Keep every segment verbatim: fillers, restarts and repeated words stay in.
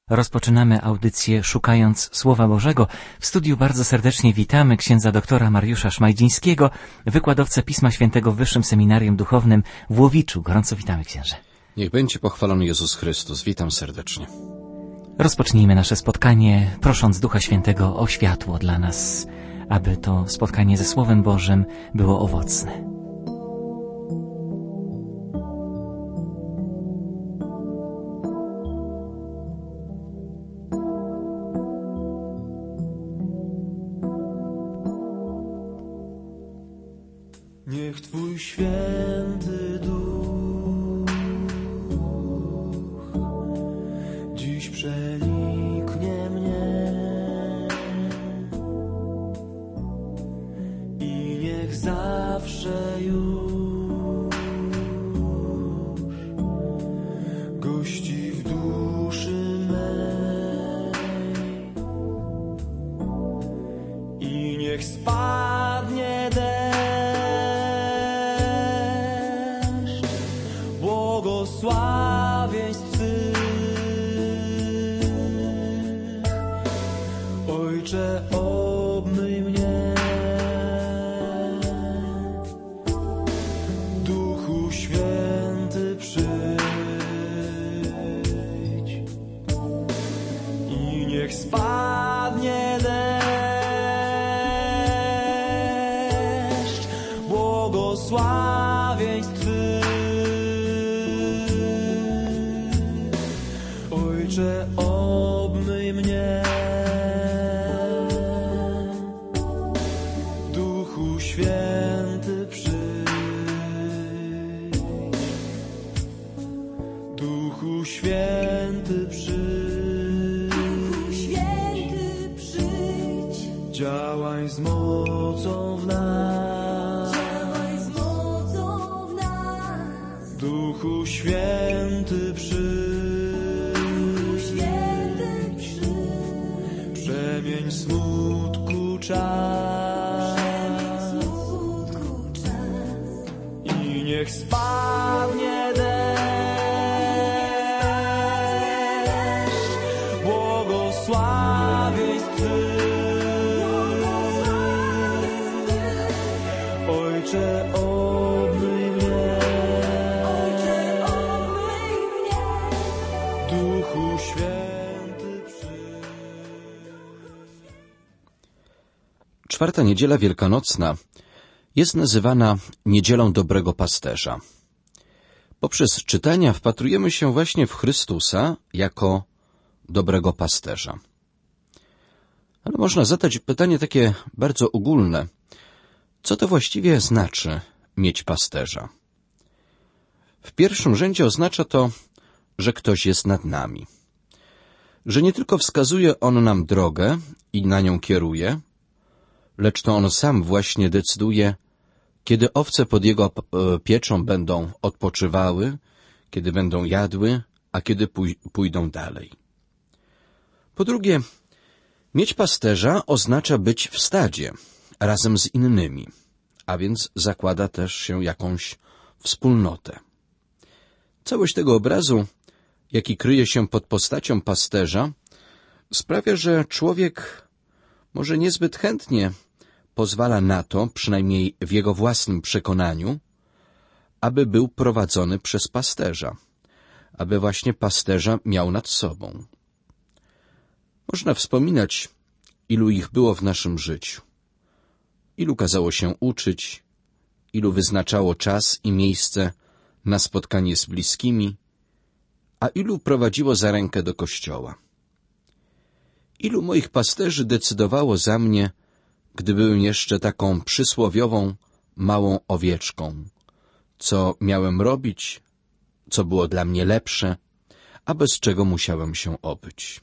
Rozpoczynamy audycję Szukając Słowa Bożego. W studiu bardzo serdecznie witamy księdza doktora Mariusza Szmajdzińskiego, wykładowcę Pisma Świętego w Wyższym Seminarium Duchownym w Łowiczu. Gorąco witamy, księże. Niech będzie pochwalony Jezus Chrystus. Witam serdecznie. Rozpocznijmy nasze spotkanie, prosząc Ducha Świętego o światło dla nas, aby to spotkanie ze Słowem Bożym było owocne. Niech Twój święty Duch dziś przeniknie mnie i niech zawsze już gości w duszy mej i niech spadnie deszcz błogosławieństw Twych. Ojcze, obmyj mnie, Duchu Święty przyjdź i niech spadnie deszcz błogosławieństw Twych. Ojcze, obmyj mnie, Duchu Święty przyjdź, Duchu Święty przyjdź, Duchu Święty przyjdź, działaj z mocą w nas, działaj z mocą w nas, Duchu Święty przyjdź. Przemień smutku czas, smutku czas i niech spadnie deszcz błogosławieństw Twych. Ojcze, obmyj mnie, Ojcze, obmyj mnie, Duchu Święty. Czwarta niedziela wielkanocna jest nazywana Niedzielą Dobrego Pasterza. Poprzez czytania wpatrujemy się właśnie w Chrystusa jako dobrego pasterza. Ale można zadać pytanie takie bardzo ogólne. Co to właściwie znaczy mieć pasterza? W pierwszym rzędzie oznacza to, że ktoś jest nad nami. Że nie tylko wskazuje on nam drogę i na nią kieruje, lecz to on sam właśnie decyduje, kiedy owce pod jego pieczą będą odpoczywały, kiedy będą jadły, a kiedy pój- pójdą dalej. Po drugie, mieć pasterza oznacza być w stadzie, razem z innymi, a więc zakłada też się jakąś wspólnotę. Całość tego obrazu, jaki kryje się pod postacią pasterza, sprawia, że człowiek może niezbyt chętnie pozwala na to, przynajmniej w jego własnym przekonaniu, aby był prowadzony przez pasterza, aby właśnie pasterza miał nad sobą. Można wspominać, ilu ich było w naszym życiu, ilu kazało się uczyć, ilu wyznaczało czas i miejsce na spotkanie z bliskimi, a ilu prowadziło za rękę do kościoła. Ilu moich pasterzy decydowało za mnie, gdy byłem jeszcze taką przysłowiową, małą owieczką, co miałem robić, co było dla mnie lepsze, a bez czego musiałem się obyć.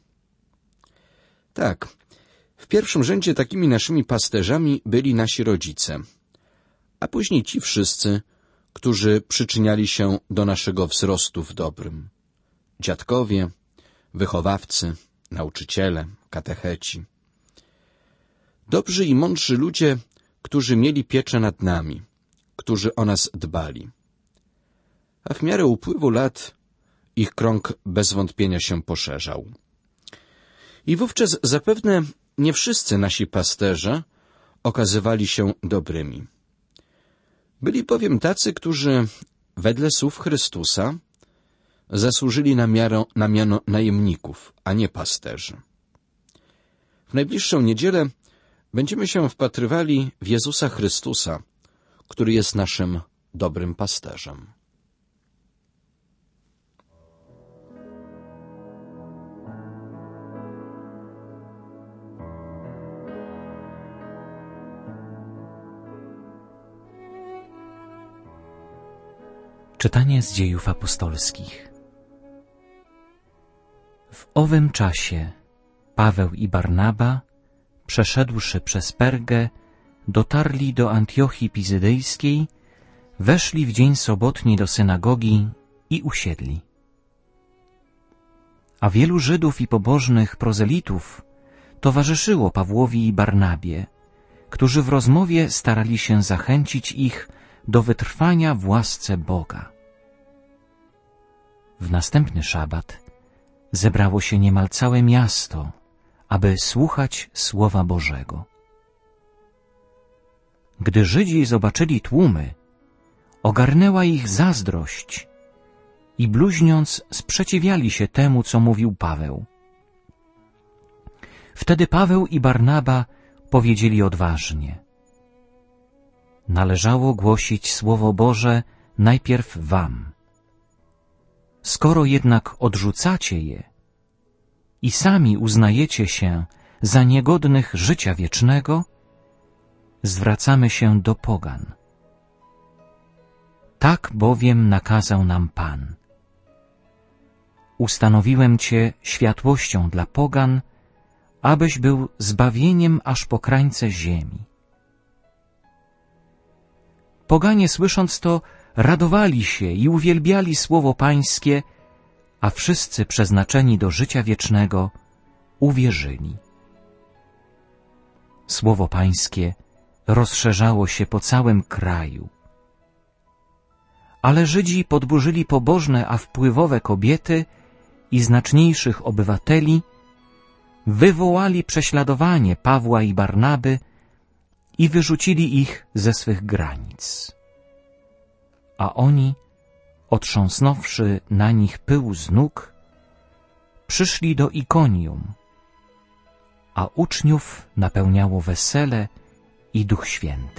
Tak, w pierwszym rzędzie takimi naszymi pasterzami byli nasi rodzice, a później ci wszyscy, którzy przyczyniali się do naszego wzrostu w dobrym. Dziadkowie, wychowawcy, nauczyciele, katecheci. Dobrzy i mądrzy ludzie, którzy mieli pieczę nad nami, którzy o nas dbali. A w miarę upływu lat ich krąg bez wątpienia się poszerzał. I wówczas zapewne nie wszyscy nasi pasterze okazywali się dobrymi. Byli bowiem tacy, którzy wedle słów Chrystusa zasłużyli na, miarę, na miano najemników, a nie pasterzy. W najbliższą niedzielę będziemy się wpatrywali w Jezusa Chrystusa, który jest naszym dobrym pasterzem. Czytanie z Dziejów Apostolskich. W owym czasie Paweł i Barnaba, przeszedłszy przez Pergę, dotarli do Antiochii Pizydejskiej, weszli w dzień sobotni do synagogi i usiedli. A wielu Żydów i pobożnych prozelitów towarzyszyło Pawłowi i Barnabie, którzy w rozmowie starali się zachęcić ich do wytrwania w łasce Boga. W następny szabat zebrało się niemal całe miasto, aby słuchać Słowa Bożego. Gdy Żydzi zobaczyli tłumy, ogarnęła ich zazdrość i bluźniąc sprzeciwiali się temu, co mówił Paweł. Wtedy Paweł i Barnaba powiedzieli odważnie: należało głosić Słowo Boże najpierw wam. Skoro jednak odrzucacie je i sami uznajecie się za niegodnych życia wiecznego, zwracamy się do pogan. Tak bowiem nakazał nam Pan. Ustanowiłem Cię światłością dla pogan, abyś był zbawieniem aż po krańce ziemi. Poganie, słysząc to, radowali się i uwielbiali Słowo Pańskie, a wszyscy przeznaczeni do życia wiecznego uwierzyli. Słowo Pańskie rozszerzało się po całym kraju. Ale Żydzi podburzyli pobożne a wpływowe kobiety i znaczniejszych obywateli, wywołali prześladowanie Pawła i Barnaby i wyrzucili ich ze swych granic. A oni, otrząsnąwszy na nich pył z nóg, przyszli do Ikonium, a uczniów napełniało wesele i Duch Święty.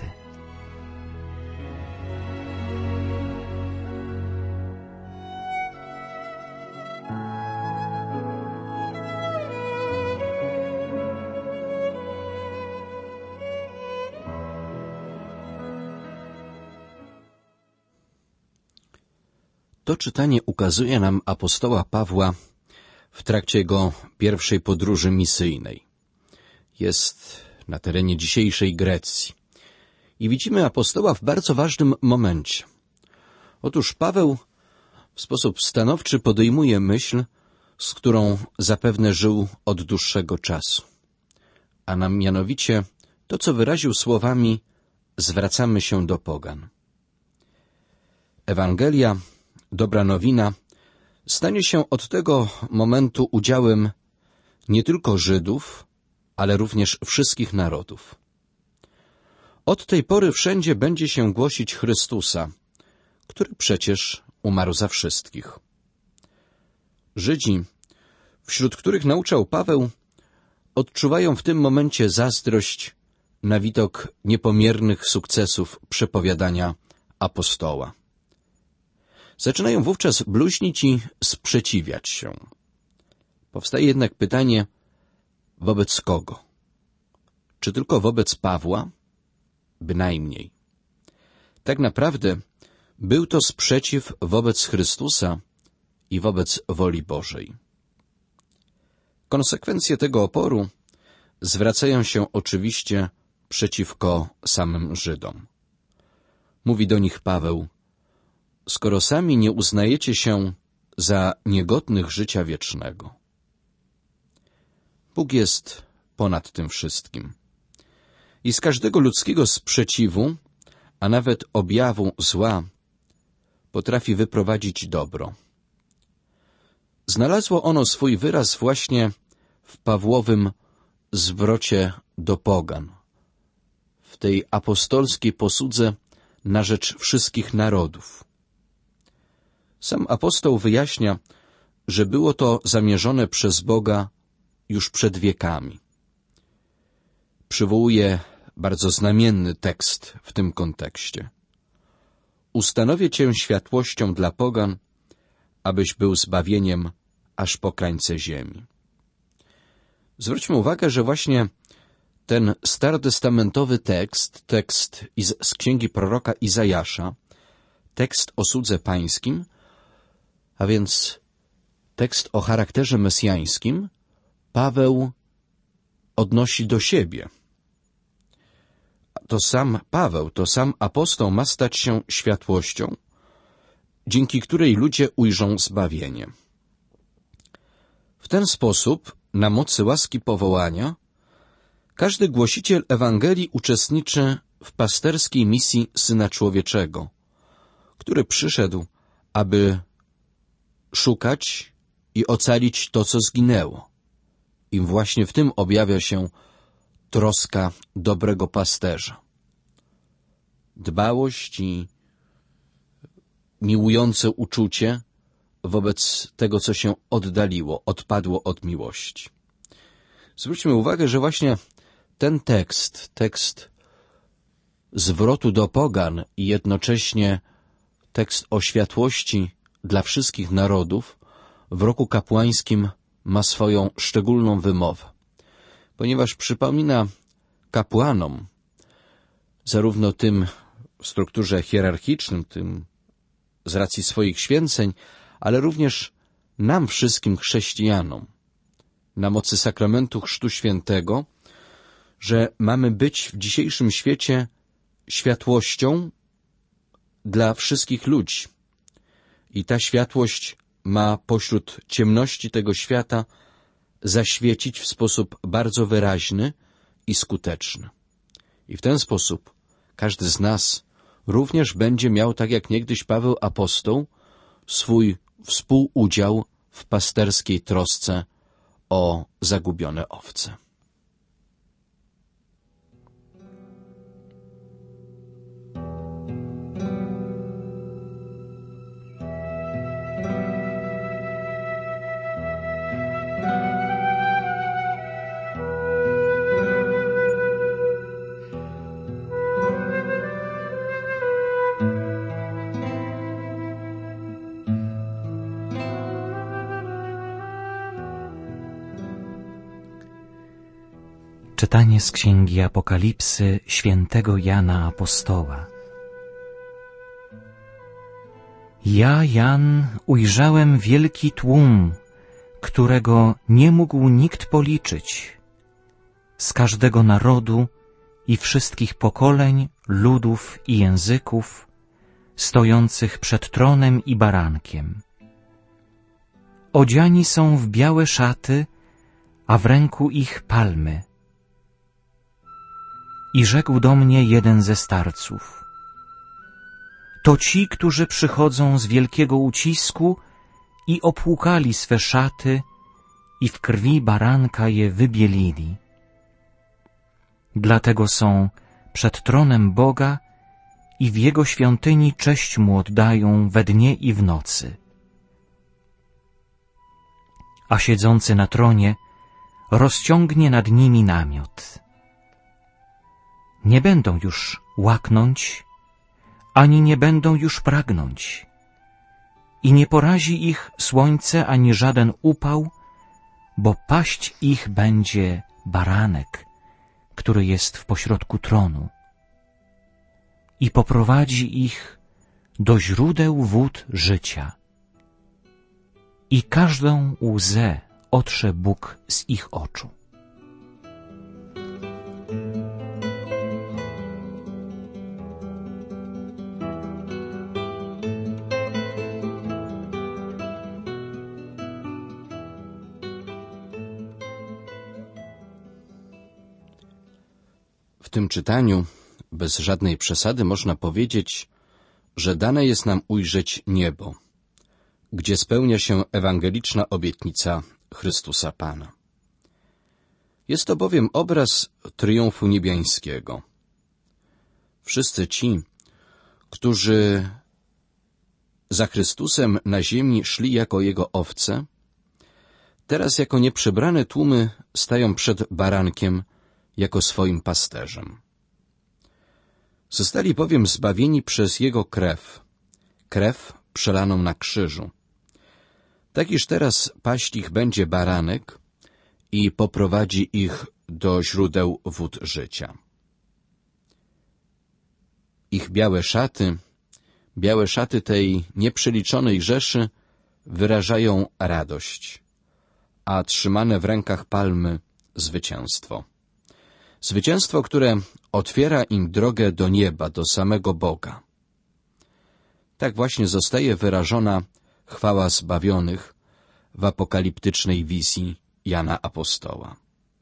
To czytanie ukazuje nam apostoła Pawła w trakcie jego pierwszej podróży misyjnej. Jest na terenie dzisiejszej Grecji. I widzimy apostoła w bardzo ważnym momencie. Otóż Paweł w sposób stanowczy podejmuje myśl, z którą zapewne żył od dłuższego czasu. A nam mianowicie to, co wyraził słowami: zwracamy się do pogan. Ewangelia, dobra nowina, stanie się od tego momentu udziałem nie tylko Żydów, ale również wszystkich narodów. Od tej pory wszędzie będzie się głosić Chrystusa, który przecież umarł za wszystkich. Żydzi, wśród których nauczał Paweł, odczuwają w tym momencie zazdrość na widok niepomiernych sukcesów przepowiadania apostoła. Zaczynają wówczas bluźnić i sprzeciwiać się. Powstaje jednak pytanie, wobec kogo? Czy tylko wobec Pawła? Bynajmniej. Tak naprawdę był to sprzeciw wobec Chrystusa i wobec woli Bożej. Konsekwencje tego oporu zwracają się oczywiście przeciwko samym Żydom. Mówi do nich Paweł: skoro sami nie uznajecie się za niegodnych życia wiecznego. Bóg jest ponad tym wszystkim. I z każdego ludzkiego sprzeciwu, a nawet objawu zła, potrafi wyprowadzić dobro. Znalazło ono swój wyraz właśnie w Pawłowym zwrocie do pogan, w tej apostolskiej posłudze na rzecz wszystkich narodów. Sam apostoł wyjaśnia, że było to zamierzone przez Boga już przed wiekami. Przywołuje bardzo znamienny tekst w tym kontekście. Ustanowię Cię światłością dla pogan, abyś był zbawieniem aż po krańce ziemi. Zwróćmy uwagę, że właśnie ten starotestamentowy tekst, tekst iz, z księgi proroka Izajasza, tekst o słudze pańskim, a więc tekst o charakterze mesjańskim, Paweł odnosi do siebie. To sam Paweł, to sam apostoł ma stać się światłością, dzięki której ludzie ujrzą zbawienie. W ten sposób, na mocy łaski powołania, każdy głosiciel Ewangelii uczestniczy w pasterskiej misji Syna Człowieczego, który przyszedł, aby szukać i ocalić to, co zginęło. I właśnie w tym objawia się troska dobrego pasterza. Dbałość i miłujące uczucie wobec tego, co się oddaliło, odpadło od miłości. Zwróćmy uwagę, że właśnie ten tekst, tekst zwrotu do pogan i jednocześnie tekst o światłości dla wszystkich narodów w roku kapłańskim ma swoją szczególną wymowę, ponieważ przypomina kapłanom, zarówno tym w strukturze hierarchicznym, tym z racji swoich święceń, ale również nam wszystkim chrześcijanom, na mocy sakramentu Chrztu Świętego, że mamy być w dzisiejszym świecie światłością dla wszystkich ludzi. I ta światłość ma pośród ciemności tego świata zaświecić w sposób bardzo wyraźny i skuteczny. I w ten sposób każdy z nas również będzie miał, tak jak niegdyś Paweł apostoł, swój współudział w pasterskiej trosce o zagubione owce. Czytanie z Księgi Apokalipsy świętego Jana Apostoła. Ja, Jan, ujrzałem wielki tłum, którego nie mógł nikt policzyć, z każdego narodu i wszystkich pokoleń, ludów i języków, stojących przed tronem i barankiem. Odziani są w białe szaty, a w ręku ich palmy. I rzekł do mnie jeden ze starców: to ci, którzy przychodzą z wielkiego ucisku i opłukali swe szaty i w krwi baranka je wybielili. Dlatego są przed tronem Boga i w Jego świątyni cześć Mu oddają we dnie i w nocy. A siedzący na tronie rozciągnie nad nimi namiot. Nie będą już łaknąć, ani nie będą już pragnąć. I nie porazi ich słońce ani żaden upał, bo paść ich będzie baranek, który jest w pośrodku tronu. I poprowadzi ich do źródeł wód życia. I każdą łzę otrze Bóg z ich oczu. W tym czytaniu, bez żadnej przesady, można powiedzieć, że dane jest nam ujrzeć niebo, gdzie spełnia się ewangeliczna obietnica Chrystusa Pana. Jest to bowiem obraz triumfu niebiańskiego. Wszyscy ci, którzy za Chrystusem na ziemi szli jako Jego owce, teraz jako nieprzebrane tłumy stają przed barankiem jako swoim pasterzem. Zostali bowiem zbawieni przez Jego krew, krew przelaną na krzyżu. Tak iż teraz paść ich będzie baranek i poprowadzi ich do źródeł wód życia. Ich białe szaty, białe szaty tej nieprzeliczonej rzeszy wyrażają radość, a trzymane w rękach palmy zwycięstwo. Zwycięstwo, które otwiera im drogę do nieba, do samego Boga. Tak właśnie zostaje wyrażona chwała zbawionych w apokaliptycznej wizji Jana Apostoła.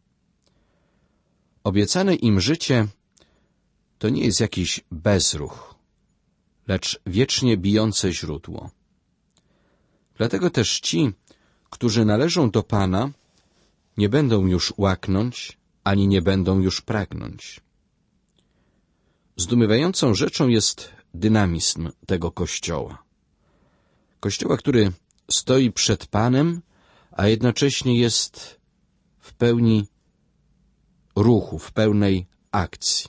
Obiecane im życie to nie jest jakiś bezruch, lecz wiecznie bijące źródło. Dlatego też ci, którzy należą do Pana, nie będą już łaknąć, ani nie będą już pragnąć. Zdumiewającą rzeczą jest dynamizm tego Kościoła. Kościoła, który stoi przed Panem, a jednocześnie jest w pełni ruchu, w pełnej akcji.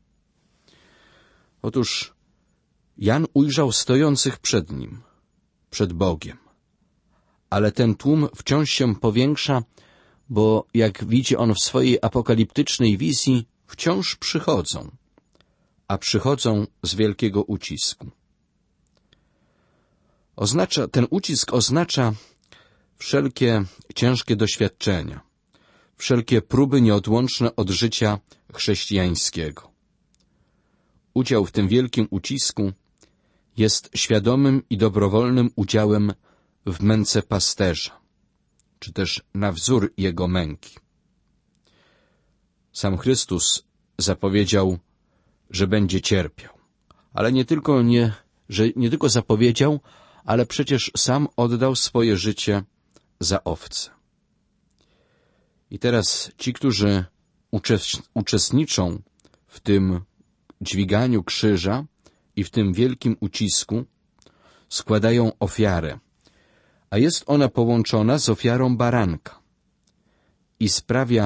Otóż Jan ujrzał stojących przed nim, przed Bogiem. Ale ten tłum wciąż się powiększa, bo jak widzi on w swojej apokaliptycznej wizji, wciąż przychodzą, a przychodzą z wielkiego ucisku. Oznacza, ten ucisk oznacza wszelkie ciężkie doświadczenia, wszelkie próby nieodłączne od życia chrześcijańskiego. Udział w tym wielkim ucisku jest świadomym i dobrowolnym udziałem w męce pasterza, czy też na wzór jego męki. Sam Chrystus zapowiedział, że będzie cierpiał, ale nie tylko, nie, że nie tylko zapowiedział, ale przecież sam oddał swoje życie za owce. I teraz ci, którzy uczestniczą w tym dźwiganiu krzyża i w tym wielkim ucisku, składają ofiarę, a jest ona połączona z ofiarą baranka i sprawia,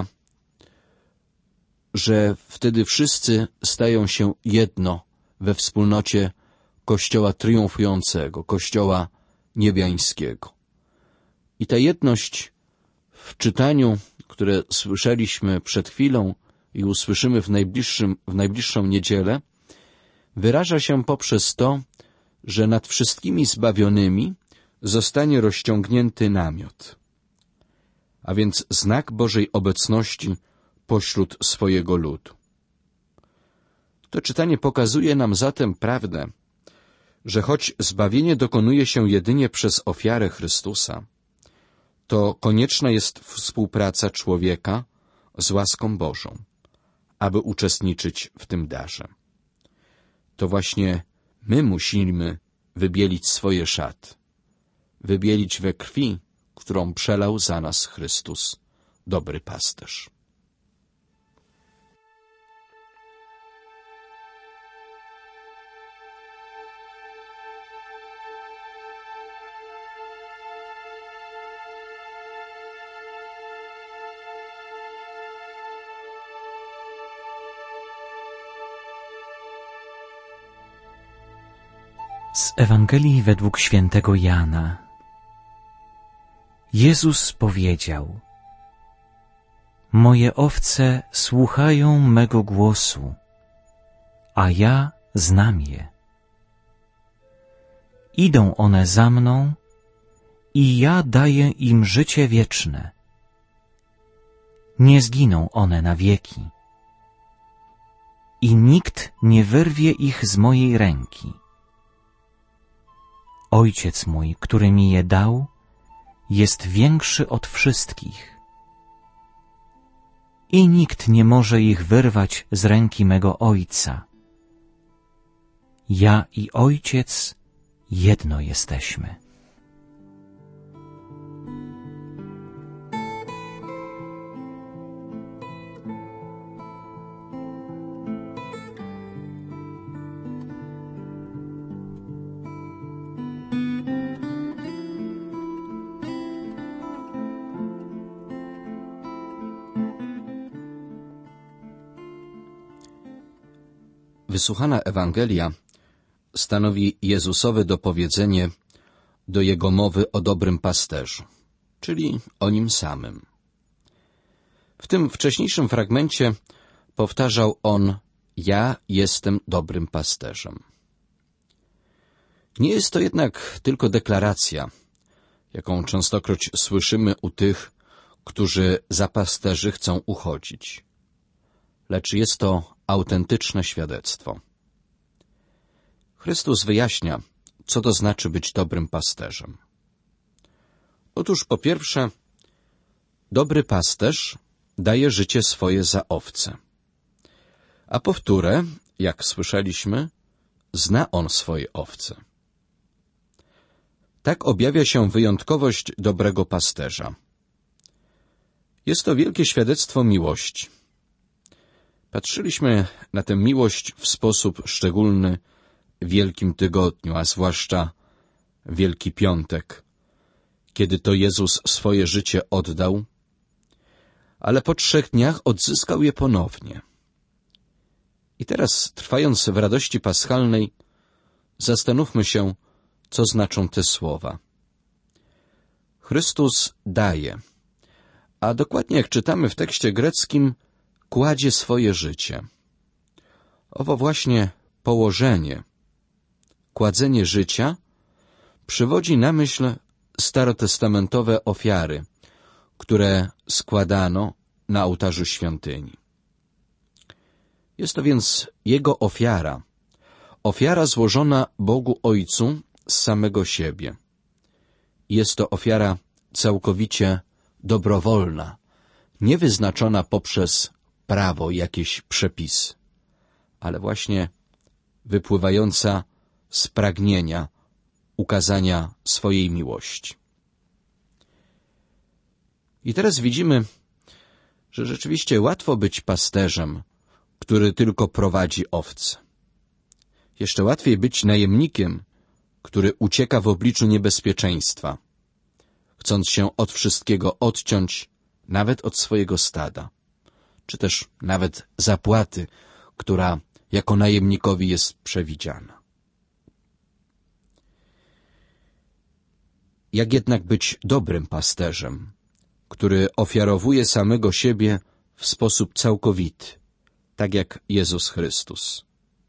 że wtedy wszyscy stają się jedno we wspólnocie Kościoła triumfującego, Kościoła niebiańskiego. I ta jedność w czytaniu, które słyszeliśmy przed chwilą i usłyszymy w, najbliższym, w najbliższą niedzielę, wyraża się poprzez to, że nad wszystkimi zbawionymi zostanie rozciągnięty namiot, a więc znak Bożej obecności pośród swojego ludu. To czytanie pokazuje nam zatem prawdę, że choć zbawienie dokonuje się jedynie przez ofiarę Chrystusa, to konieczna jest współpraca człowieka z łaską Bożą, aby uczestniczyć w tym darze. To właśnie my musimy wybielić swoje szaty, wybielić we krwi, którą przelał za nas Chrystus, dobry pasterz. Z Ewangelii według świętego Jana. Jezus powiedział: Moje owce słuchają mego głosu, a ja znam je. Idą one za mną i ja daję im życie wieczne. Nie zginą one na wieki i nikt nie wyrwie ich z mojej ręki. Ojciec mój, który mi je dał, jest większy od wszystkich i nikt nie może ich wyrwać z ręki mego Ojca. Ja i Ojciec jedno jesteśmy. Wysłuchana Ewangelia stanowi Jezusowe dopowiedzenie do Jego mowy o dobrym pasterzu, czyli o Nim samym. W tym wcześniejszym fragmencie powtarzał On: ja jestem dobrym pasterzem. Nie jest to jednak tylko deklaracja, jaką częstokroć słyszymy u tych, którzy za pasterzy chcą uchodzić, lecz jest to autentyczne świadectwo. Chrystus wyjaśnia, co to znaczy być dobrym pasterzem. Otóż po pierwsze, dobry pasterz daje życie swoje za owce. A po wtóre, jak słyszeliśmy, zna on swoje owce. Tak objawia się wyjątkowość dobrego pasterza. Jest to wielkie świadectwo miłości. Patrzyliśmy na tę miłość w sposób szczególny w Wielkim Tygodniu, a zwłaszcza Wielki Piątek, kiedy to Jezus swoje życie oddał, ale po trzech dniach odzyskał je ponownie. I teraz, trwając w radości paschalnej, zastanówmy się, co znaczą te słowa. Chrystus daje, a dokładnie jak czytamy w tekście greckim, kładzie swoje życie. Owo właśnie położenie, kładzenie życia przywodzi na myśl starotestamentowe ofiary, które składano na ołtarzu świątyni. Jest to więc Jego ofiara, ofiara złożona Bogu Ojcu z samego siebie. Jest to ofiara całkowicie dobrowolna, niewyznaczona poprzez prawo, jakieś przepisy, ale właśnie wypływająca z pragnienia ukazania swojej miłości. I teraz widzimy, że rzeczywiście łatwo być pasterzem, który tylko prowadzi owce. Jeszcze łatwiej być najemnikiem, który ucieka w obliczu niebezpieczeństwa, chcąc się od wszystkiego odciąć, nawet od swojego stada, czy też nawet zapłaty, która jako najemnikowi jest przewidziana. Jak jednak być dobrym pasterzem, który ofiarowuje samego siebie w sposób całkowity, tak jak Jezus Chrystus?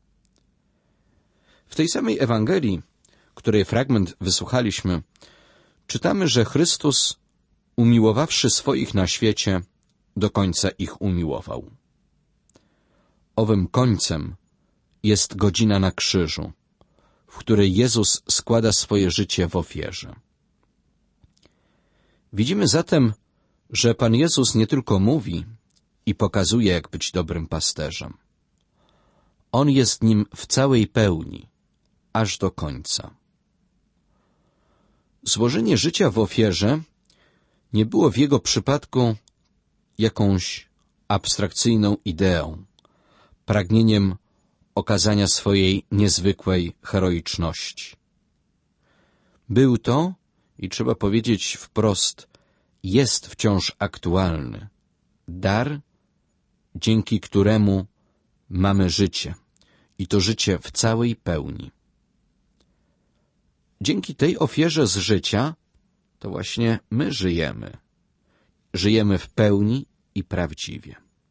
W tej samej Ewangelii, której fragment wysłuchaliśmy, czytamy, że Chrystus, umiłowawszy swoich na świecie, do końca ich umiłował. Owym końcem jest godzina na krzyżu, w której Jezus składa swoje życie w ofierze. Widzimy zatem, że Pan Jezus nie tylko mówi i pokazuje, jak być dobrym pasterzem. On jest nim w całej pełni, aż do końca. Złożenie życia w ofierze nie było w Jego przypadku jakąś abstrakcyjną ideą, pragnieniem okazania swojej niezwykłej heroiczności. Był to, i trzeba powiedzieć wprost, jest wciąż aktualny dar, dzięki któremu mamy życie, i to życie w całej pełni. Dzięki tej ofierze z życia to właśnie my żyjemy. Żyjemy w pełni i prawdziwie.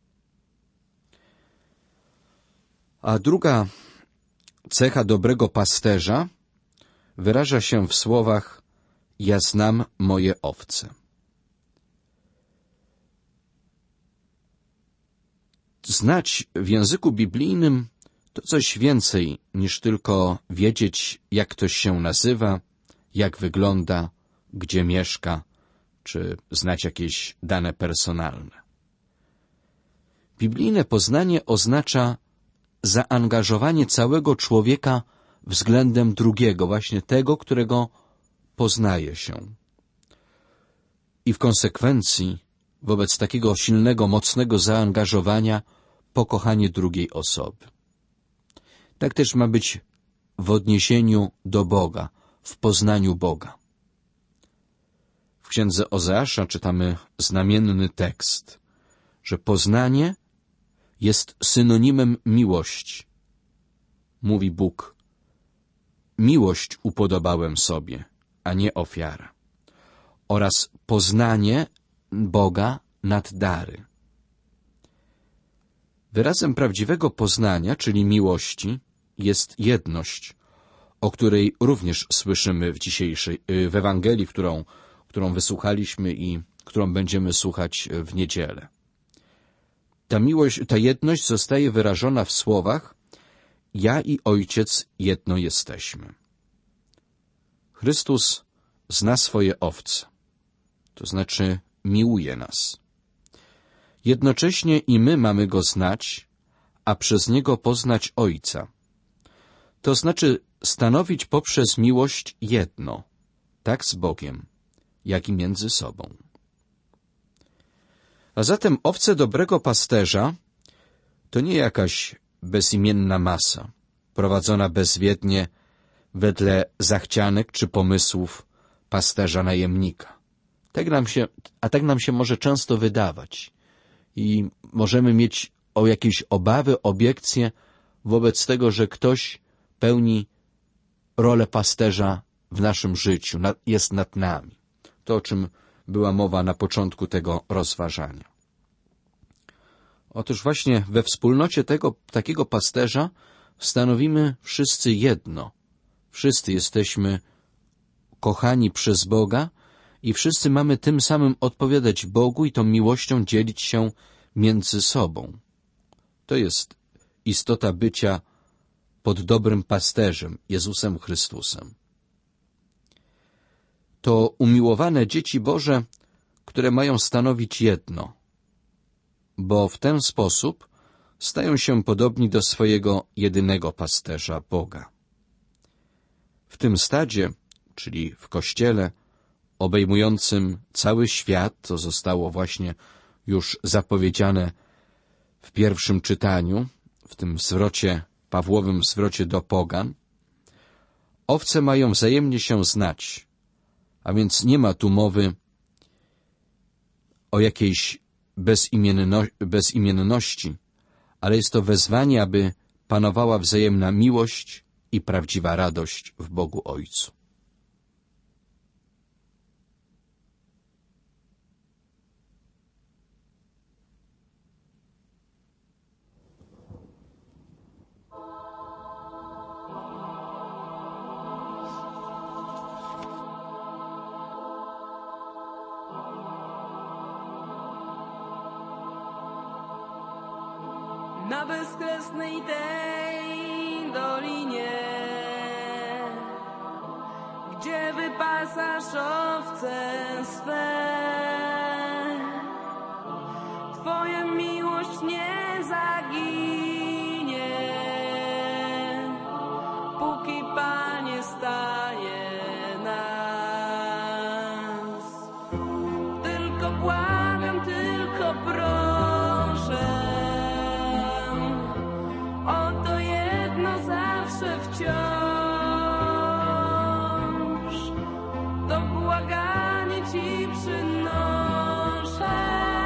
A druga cecha dobrego pasterza wyraża się w słowach: ja znam moje owce. Znać w języku biblijnym to coś więcej niż tylko wiedzieć, jak ktoś się nazywa, jak wygląda, gdzie mieszka, czy znać jakieś dane personalne. Biblijne poznanie oznacza zaangażowanie całego człowieka względem drugiego, właśnie tego, którego poznaje się. I w konsekwencji, wobec takiego silnego, mocnego zaangażowania, pokochanie drugiej osoby. Tak też ma być w odniesieniu do Boga, w poznaniu Boga. W księdze Ozeasza czytamy znamienny tekst, że poznanie jest synonimem miłości, mówi Bóg, miłość upodobałem sobie, a nie ofiara, oraz poznanie Boga nad dary. Wyrazem prawdziwego poznania, czyli miłości, jest jedność, o której również słyszymy w dzisiejszej, w Ewangelii, którą, którą wysłuchaliśmy i którą będziemy słuchać w niedzielę. Ta miłość, ta jedność zostaje wyrażona w słowach: ja i Ojciec jedno jesteśmy. Chrystus zna swoje owce, to znaczy miłuje nas. Jednocześnie i my mamy Go znać, a przez Niego poznać Ojca. To znaczy stanowić poprzez miłość jedno, tak z Bogiem, jak i między sobą. A zatem owce dobrego pasterza to nie jakaś bezimienna masa, prowadzona bezwiednie wedle zachcianek czy pomysłów pasterza najemnika. Tak nam się, a tak nam się może często wydawać i możemy mieć o jakieś obawy, obiekcje wobec tego, że ktoś pełni rolę pasterza w naszym życiu, jest nad nami. To, o czym była mowa na początku tego rozważania. Otóż właśnie we wspólnocie tego takiego pasterza stanowimy wszyscy jedno. Wszyscy jesteśmy kochani przez Boga i wszyscy mamy tym samym odpowiadać Bogu i tą miłością dzielić się między sobą. To jest istota bycia pod dobrym pasterzem, Jezusem Chrystusem. To umiłowane dzieci Boże, które mają stanowić jedno, bo w ten sposób stają się podobni do swojego jedynego pasterza, Boga. W tym stadzie, czyli w Kościele, obejmującym cały świat, co zostało właśnie już zapowiedziane w pierwszym czytaniu, w tym zwrocie, Pawłowym zwrocie do pogan, owce mają wzajemnie się znać, a więc nie ma tu mowy o jakiejś bezimienno, bezimienności, ale jest to wezwanie, aby panowała wzajemna miłość i prawdziwa radość w Bogu Ojcu. Na bezkresnej tej dolinie, gdzie wypasasz owce swe, Twoja miłość nie zaginie, póki Panie stanie nas. Tylko błagam, tylko proszę, o to jedno zawsze wciąż, to błaganie Ci przynoszę.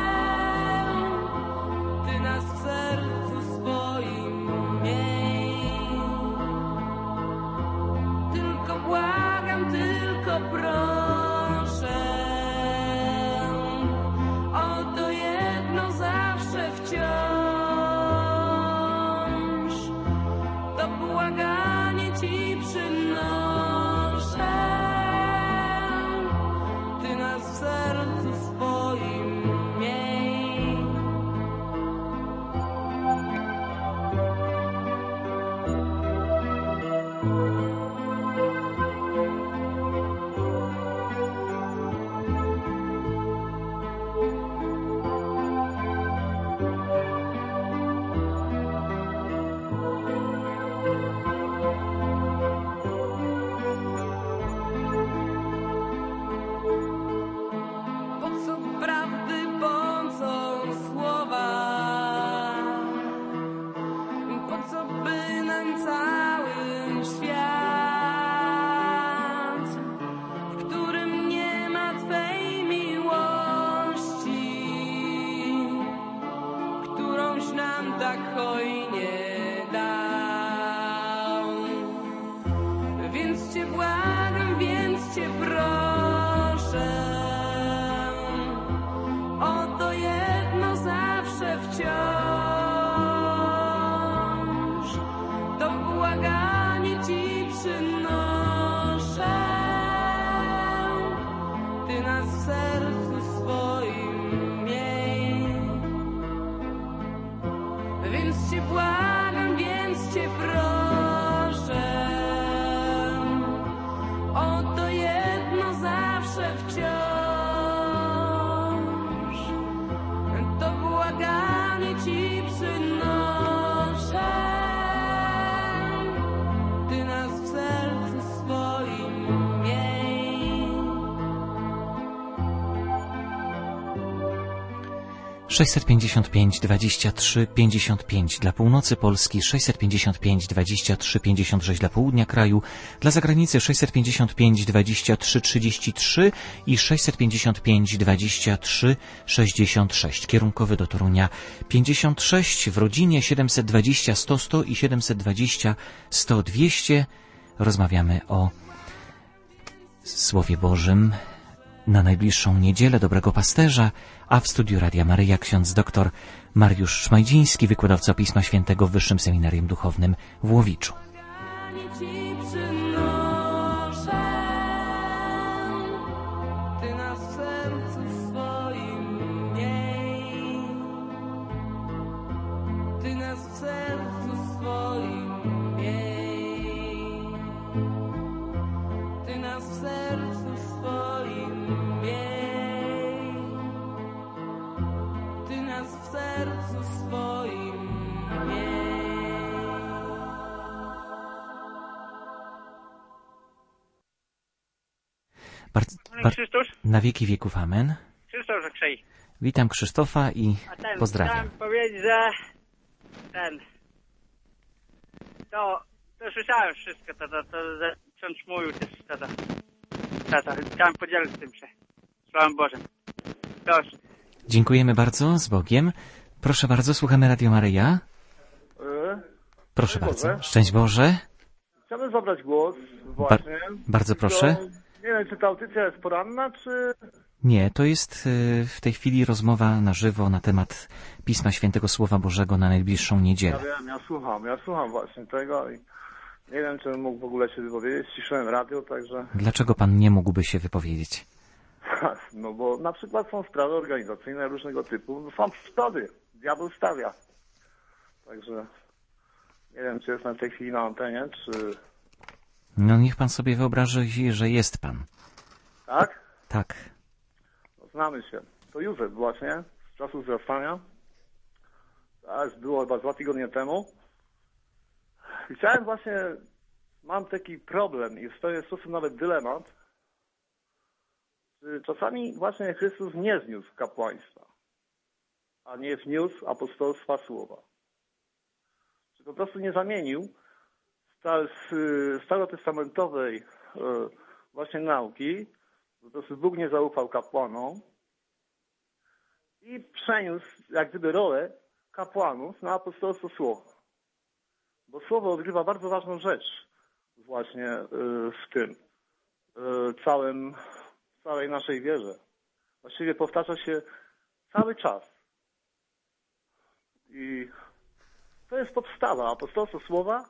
Ty nas w sercu swoim miej. Tylko błagam, tylko proszę, o to jedno zawsze wciąż, błaganie Ci przynoszę. Ty nas w sercu swoim miej. Nam tak hojnie dał. cię błagam, więc cię proszę. O to jedno zawsze wciąż. To błaganie ci przynoszę. Ty nas w sercu swoim miej. sześćset pięćdziesiąt pięć dwadzieścia trzy pięćdziesiąt pięć dla północy Polski, sześćset pięćdziesiąt pięć dwadzieścia trzy pięćdziesiąt sześć dla południa kraju, dla zagranicy sześćset pięćdziesiąt pięć dwadzieścia trzy trzydzieści trzy i sześćset pięćdziesiąt pięć dwadzieścia trzy sześćdziesiąt sześć. Kierunkowy do Torunia pięćdziesiąt sześć, w rodzinie siedemset dwadzieścia sto sto i siedemset dwadzieścia sto dwieście. Rozmawiamy o Słowie Bożym na najbliższą niedzielę Dobrego Pasterza, a w studiu Radia Maryja ksiądz doktor Mariusz Szmajdziński, wykładowca Pisma Świętego w Wyższym Seminarium Duchownym w Łowiczu. Błaganie ci przynoszę. Ty nas w sercu swoim miej. Ty nas w sercu swoim miej. Ty nas w sercu swoim miej. Ty nas w sercu swoim miej. Bardzo, Panie bar- Krzysztof, na wieki wieków amen. Krzysztof Zakrzej. Witam Krzysztofa i A ten, pozdrawiam. chciałem powiedzieć, że ten, to, to słyszałem wszystko, to, to, to, że ksiądz mówił też, to, to, to, to, chciałem podzielić tym się, Słowem Bożym. Proszę. Dziękujemy bardzo, z Bogiem. Proszę bardzo, słuchamy Radio Maryja. E, Proszę Szczęść bardzo. Boże. Szczęść Boże. Chciałbym zabrać głos właśnie. Bardzo proszę. To, nie wiem, czy ta audycja jest poranna, czy... Nie, to jest y, w tej chwili rozmowa na żywo na temat Pisma Świętego Słowa Bożego na najbliższą Ja niedzielę. wiem, ja słucham, ja słucham właśnie tego i nie wiem, czy mógł w ogóle się wypowiedzieć. Ściszyłem radio, także... Dlaczego pan nie mógłby się wypowiedzieć? No bo na przykład są sprawy organizacyjne różnego typu. Są przeszkody. Diabeł stawia. Także nie wiem, czy jestem w tej chwili na antenie, czy... No niech pan sobie wyobrazi, że jest pan. Tak? Tak. No, znamy się. To Józef właśnie, z czasów wzrastania. Tak, było chyba dwa tygodnie temu. I chciałem właśnie, mam taki problem i w pewien sposób nawet dylemat. Czy czasami właśnie Chrystus nie zniósł kapłaństwa, a nie wniósł apostolstwa słowa. Czy po prostu nie zamienił z starotestamentowej właśnie nauki, po prostu Bóg nie zaufał kapłanom i przeniósł jak gdyby rolę kapłanów na apostolstwo słowa. Bo słowo odgrywa bardzo ważną rzecz właśnie w tym całym, całej naszej wierze. Właściwie powtarza się cały czas. I to jest podstawa, apostolstwo słowa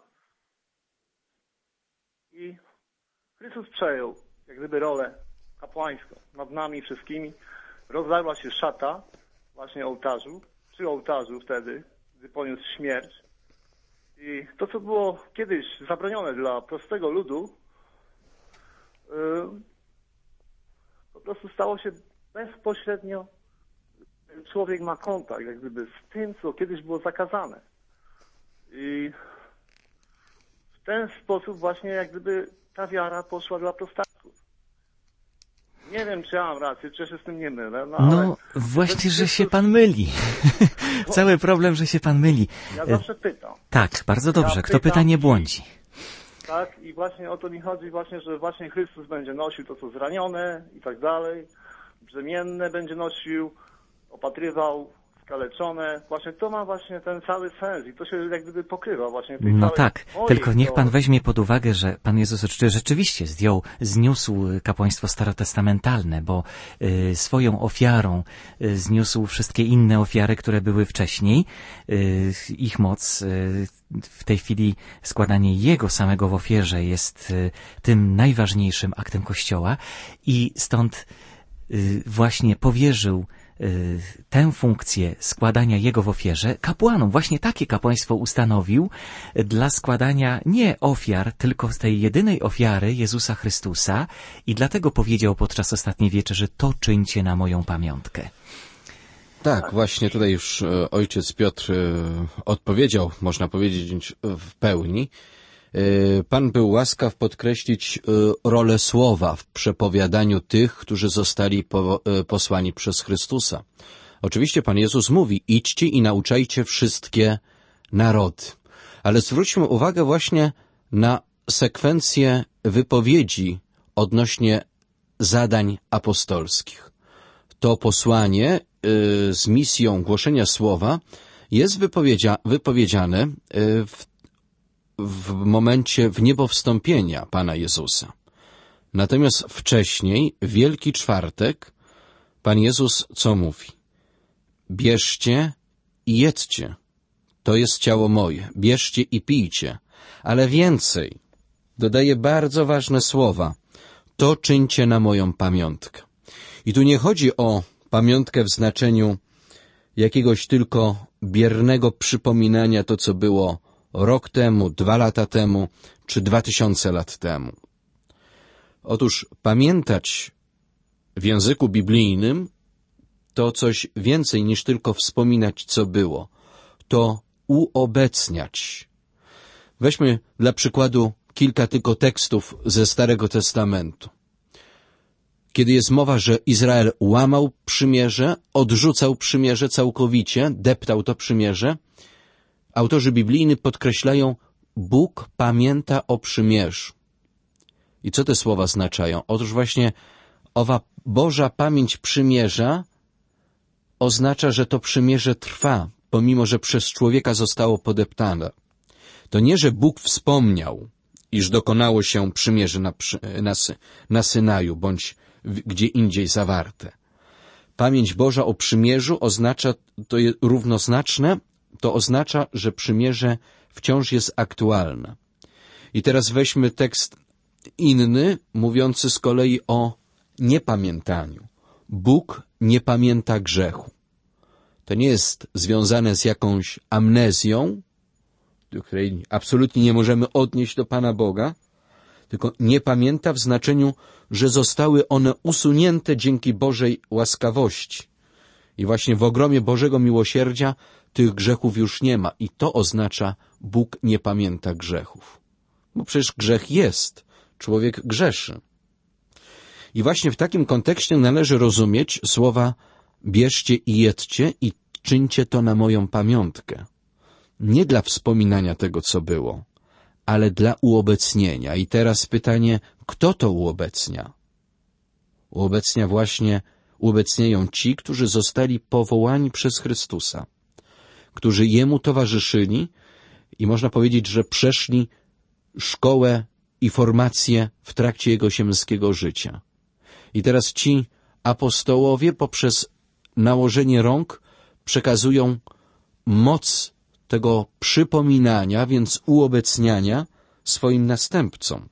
i Chrystus przejął jak gdyby rolę kapłańską nad nami wszystkimi. Rozdarła się szata właśnie ołtarzu, przy ołtarzu wtedy, gdy poniósł śmierć. I to, co było kiedyś zabronione dla prostego ludu, yy, po prostu stało się bezpośrednio, człowiek ma kontakt jak gdyby z tym, co kiedyś było zakazane. I w ten sposób właśnie jak gdyby ta wiara poszła dla prostaków. Nie wiem, czy ja mam rację, czy się z tym nie mylę. No, No ale właśnie, że się pan myli. Cały problem, że się pan myli. ja zawsze pytam. Tak, bardzo dobrze. Ja Kto pyta, pytam nie i- błądzi. Tak, i właśnie o to mi chodzi, właśnie, że właśnie Chrystus będzie nosił to, co zranione i tak dalej, brzemienne będzie nosił, opatrywał skaleczone. Właśnie to ma właśnie ten cały sens i to się jak gdyby pokrywa właśnie w tej No całej tak, mojej tylko niech pan teorii. weźmie pod uwagę, że Pan Jezus oczywiście- rzeczywiście zdjął, zniósł kapłaństwo starotestamentalne, bo y, swoją ofiarą y, zniósł wszystkie inne ofiary, które były wcześniej. Y, ich moc, y, w tej chwili składanie Jego samego w ofierze jest y, tym najważniejszym aktem Kościoła i stąd y, właśnie powierzył y, tę funkcję składania Jego w ofierze kapłanom. Właśnie takie kapłaństwo ustanowił dla składania nie ofiar, tylko z tej jedynej ofiary Jezusa Chrystusa i dlatego powiedział podczas ostatniej wieczerzy, to czyńcie na moją pamiątkę. Tak, właśnie tutaj już e, ojciec Piotr e, odpowiedział, można powiedzieć, w pełni. E, Pan był łaskaw podkreślić e, rolę słowa w przepowiadaniu tych, którzy zostali po, e, posłani przez Chrystusa. Oczywiście Pan Jezus mówi, idźcie i nauczajcie wszystkie narody. Ale zwróćmy uwagę właśnie na sekwencję wypowiedzi odnośnie zadań apostolskich. To posłanie y, z misją głoszenia słowa jest wypowiedzia, wypowiedziane y, w, w momencie w niebo wstąpienia Pana Jezusa. Natomiast wcześniej, w Wielki Czwartek, Pan Jezus co mówi? Bierzcie i jedzcie. To jest ciało moje. Bierzcie i pijcie. Ale więcej. Dodaje bardzo ważne słowa. To czyńcie na moją pamiątkę. I tu nie chodzi o pamiątkę w znaczeniu jakiegoś tylko biernego przypominania to, co było rok temu, dwa lata temu, czy dwa tysiące lat temu. Otóż pamiętać w języku biblijnym to coś więcej niż tylko wspominać, co było. To uobecniać. Weźmy dla przykładu kilka tylko tekstów ze Starego Testamentu. Kiedy jest mowa, że Izrael łamał przymierze, odrzucał przymierze całkowicie, deptał to przymierze, autorzy biblijni podkreślają, Bóg pamięta o przymierzu. I co te słowa oznaczają? Otóż właśnie owa Boża pamięć przymierza oznacza, że to przymierze trwa, pomimo że przez człowieka zostało podeptane. To nie, że Bóg wspomniał, iż dokonało się przymierze na, na, na Synaju, bądź w, gdzie indziej zawarte. Pamięć Boża o przymierzu oznacza, to jest równoznaczne, to oznacza, że przymierze wciąż jest aktualne. I teraz weźmy tekst inny, mówiący z kolei o niepamiętaniu. Bóg nie pamięta grzechu. To nie jest związane z jakąś amnezją, do której absolutnie nie możemy odnieść do Pana Boga, tylko nie pamięta w znaczeniu, że zostały one usunięte dzięki Bożej łaskawości. I właśnie w ogromie Bożego miłosierdzia tych grzechów już nie ma. I to oznacza, Bóg nie pamięta grzechów. Bo przecież grzech jest. Człowiek grzeszy. I właśnie w takim kontekście należy rozumieć słowa bierzcie i jedzcie i czyńcie to na moją pamiątkę. Nie dla wspominania tego, co było, ale dla uobecnienia. I teraz pytanie, kto to uobecnia? Uobecnia właśnie, uobecniają ci, którzy zostali powołani przez Chrystusa, którzy Jemu towarzyszyli i można powiedzieć, że przeszli szkołę i formację w trakcie Jego ziemskiego życia. I teraz ci apostołowie poprzez nałożenie rąk przekazują moc tego przypominania, więc uobecniania swoim następcom.